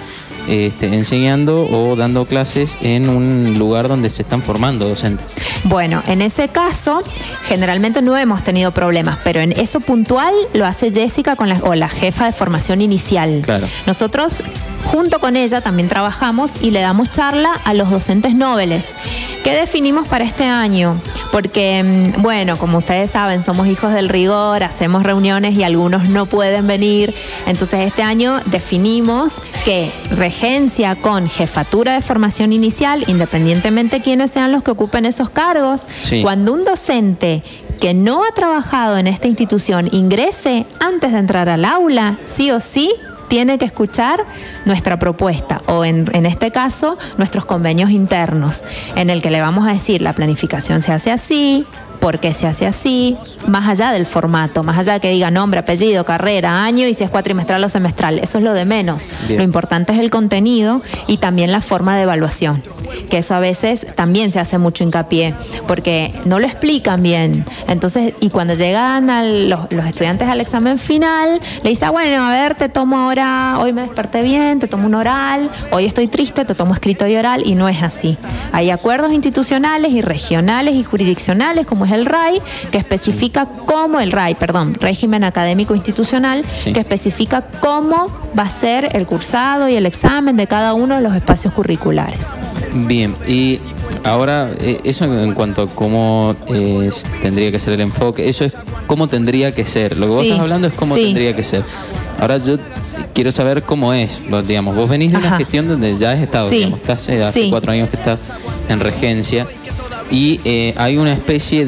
enseñando o dando clases en un lugar donde se están formando docentes. Bueno, en ese caso, generalmente no hemos tenido problemas, pero en eso puntual lo hace Jessica o la jefa de formación inicial. Claro. Nosotros, junto con ella, también trabajamos y le damos charla a los docentes nobles. ¿Qué definimos para este año? Porque, bueno, como ustedes saben, somos hijos del rigor, hacemos reuniones y algunos no pueden venir. Entonces, este año definimos que regencia con jefatura de formación inicial, independientemente de quiénes sean los que ocupen esos cargos, Sí. cuando un docente que no ha trabajado en esta institución ingrese antes de entrar al aula, sí o sí, tiene que escuchar nuestra propuesta o en este caso nuestros convenios internos en el que le vamos a decir la planificación se hace así, por qué se hace así, más allá del formato, más allá de que diga nombre, apellido, carrera, año y si es cuatrimestral o semestral, eso es lo de menos. Bien. Lo importante es el contenido y también la forma de evaluación, que eso a veces también se hace mucho hincapié porque no lo explican bien. Entonces, y cuando llegan los estudiantes al examen final, le dice, bueno, a ver, te tomo ahora, hoy me desperté bien, te tomo un oral, hoy estoy triste, te tomo escrito y oral, y no es así. Hay acuerdos institucionales y regionales y jurisdiccionales, como es el RAI, que especifica cómo, régimen académico institucional, Sí. que especifica cómo va a ser el cursado y el examen de cada uno de los espacios curriculares. Bien, y ahora eso en cuanto a cómo tendría que ser el enfoque, eso es cómo tendría que ser. Lo que vos Sí, estás hablando es cómo sí. tendría que ser. Ahora yo quiero saber cómo es, digamos, vos venís de una Ajá. gestión donde ya has estado, Sí, digamos, estás hace sí. 4 años que estás en regencia y hay una especie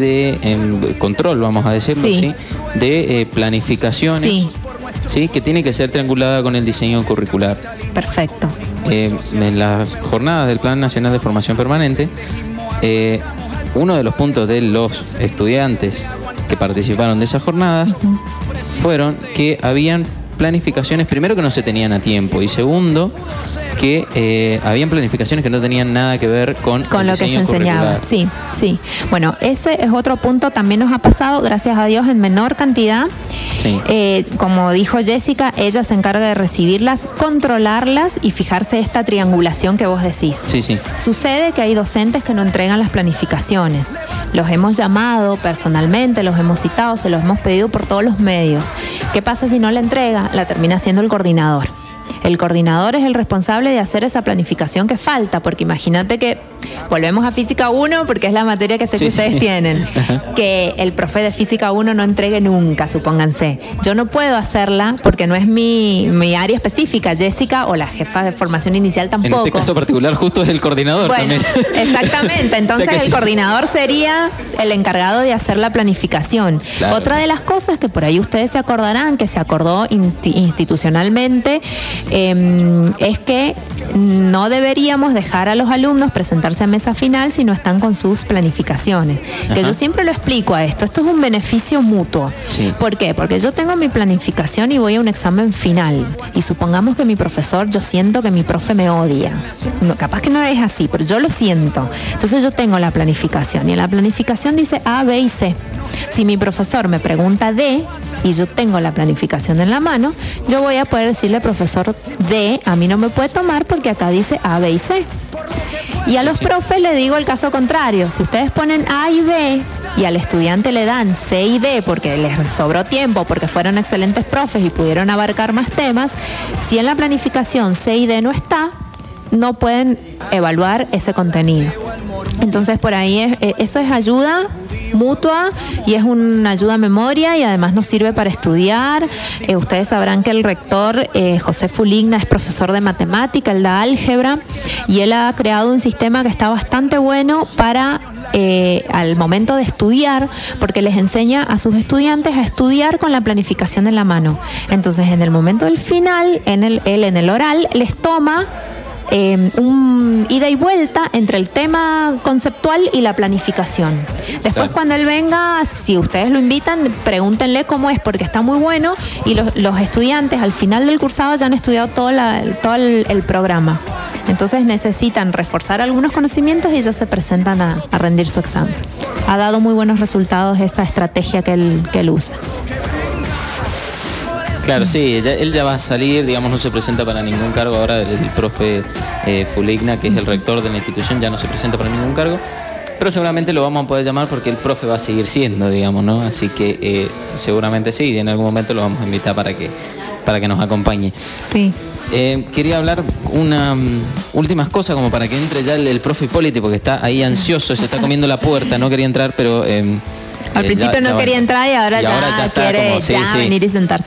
de control, vamos a decirlo Sí. así, de planificaciones, Sí. ¿sí? Que tiene que ser triangulada con el diseño curricular. Perfecto. En las jornadas del Plan Nacional de Formación Permanente, uno de los puntos de los estudiantes que participaron de esas jornadas fueron que habían planificaciones, primero que no se tenían a tiempo y segundo que habían planificaciones que no tenían nada que ver con el lo que se diseño enseñaba. curricular. Sí, sí. Bueno, ese es otro punto, también nos ha pasado, gracias a Dios, en menor cantidad. Sí. Como dijo Jessica, ella se encarga de recibirlas, controlarlas y fijarse esta triangulación que vos decís. Sí, sí. Sucede que hay docentes que no entregan las planificaciones. Los hemos llamado personalmente, los hemos citado, se los hemos pedido por todos los medios. ¿Qué pasa si no la entrega? La termina haciendo el coordinador. El coordinador es el responsable de hacer esa planificación que falta, porque imagínate que volvemos a Física 1, porque es la materia que sé que ustedes tienen, que el profe de Física 1 no entregue nunca, supónganse. Yo no puedo hacerla porque no es mi área específica, Jessica o la jefa de formación inicial tampoco. En este caso particular justo es el coordinador bueno, también. Exactamente, entonces O sea que el sí. coordinador sería el encargado de hacer la planificación. Claro. Otra de las cosas que por ahí ustedes se acordarán, que se acordó institucionalmente, es que no deberíamos dejar a los alumnos presentarse a mesa final si no están con sus planificaciones. Que yo siempre lo explico a esto. Esto es un beneficio mutuo. Sí. ¿Por qué? Porque yo tengo mi planificación y voy a un examen final. Y supongamos que mi profesor, yo siento que mi profe me odia. No, capaz que no es así, pero yo lo siento. Entonces yo tengo la planificación y en la planificación dice A, B y C. Si mi profesor me pregunta D y yo tengo la planificación en la mano, yo voy a poder decirle, profesor D, a mí no me puede tomar porque acá dice A, B y C. Y a los profes le digo el caso contrario. Si ustedes ponen A y B y al estudiante le dan C y D porque les sobró tiempo, porque fueron excelentes profes y pudieron abarcar más temas, si en la planificación C y D no está, no pueden evaluar ese contenido. Entonces por ahí eso es ayuda mutua y es una ayuda a memoria y además nos sirve para estudiar. Ustedes sabrán que el rector José Fuligna es profesor de matemática, él da álgebra y él ha creado un sistema que está bastante bueno para al momento de estudiar, porque les enseña a sus estudiantes a estudiar con la planificación en la mano. Entonces en el momento del final, él en el oral les toma un ida y vuelta entre el tema conceptual y la planificación. Después Claro. cuando él venga, si ustedes lo invitan, pregúntenle cómo es, porque está muy bueno y los estudiantes al final del cursado ya han estudiado todo el programa. Entonces necesitan reforzar algunos conocimientos y ya se presentan a rendir su examen. Ha dado muy buenos resultados esa estrategia que él usa. Claro, sí, él ya va a salir, digamos, no se presenta para ningún cargo. Ahora el profe Fuligna, que es el rector de la institución, ya no se presenta para ningún cargo. Pero seguramente lo vamos a poder llamar porque el profe va a seguir siendo, digamos, ¿no? Así que seguramente sí, y en algún momento lo vamos a invitar para que nos acompañe. Sí. Quería hablar últimas cosas como para que entre ya el profe Hipólito, porque está ahí ansioso, se está comiendo la puerta, no quería entrar, pero... Al principio no quería entrar y ahora ya está quiere como, sí, sí. venir y sentarse.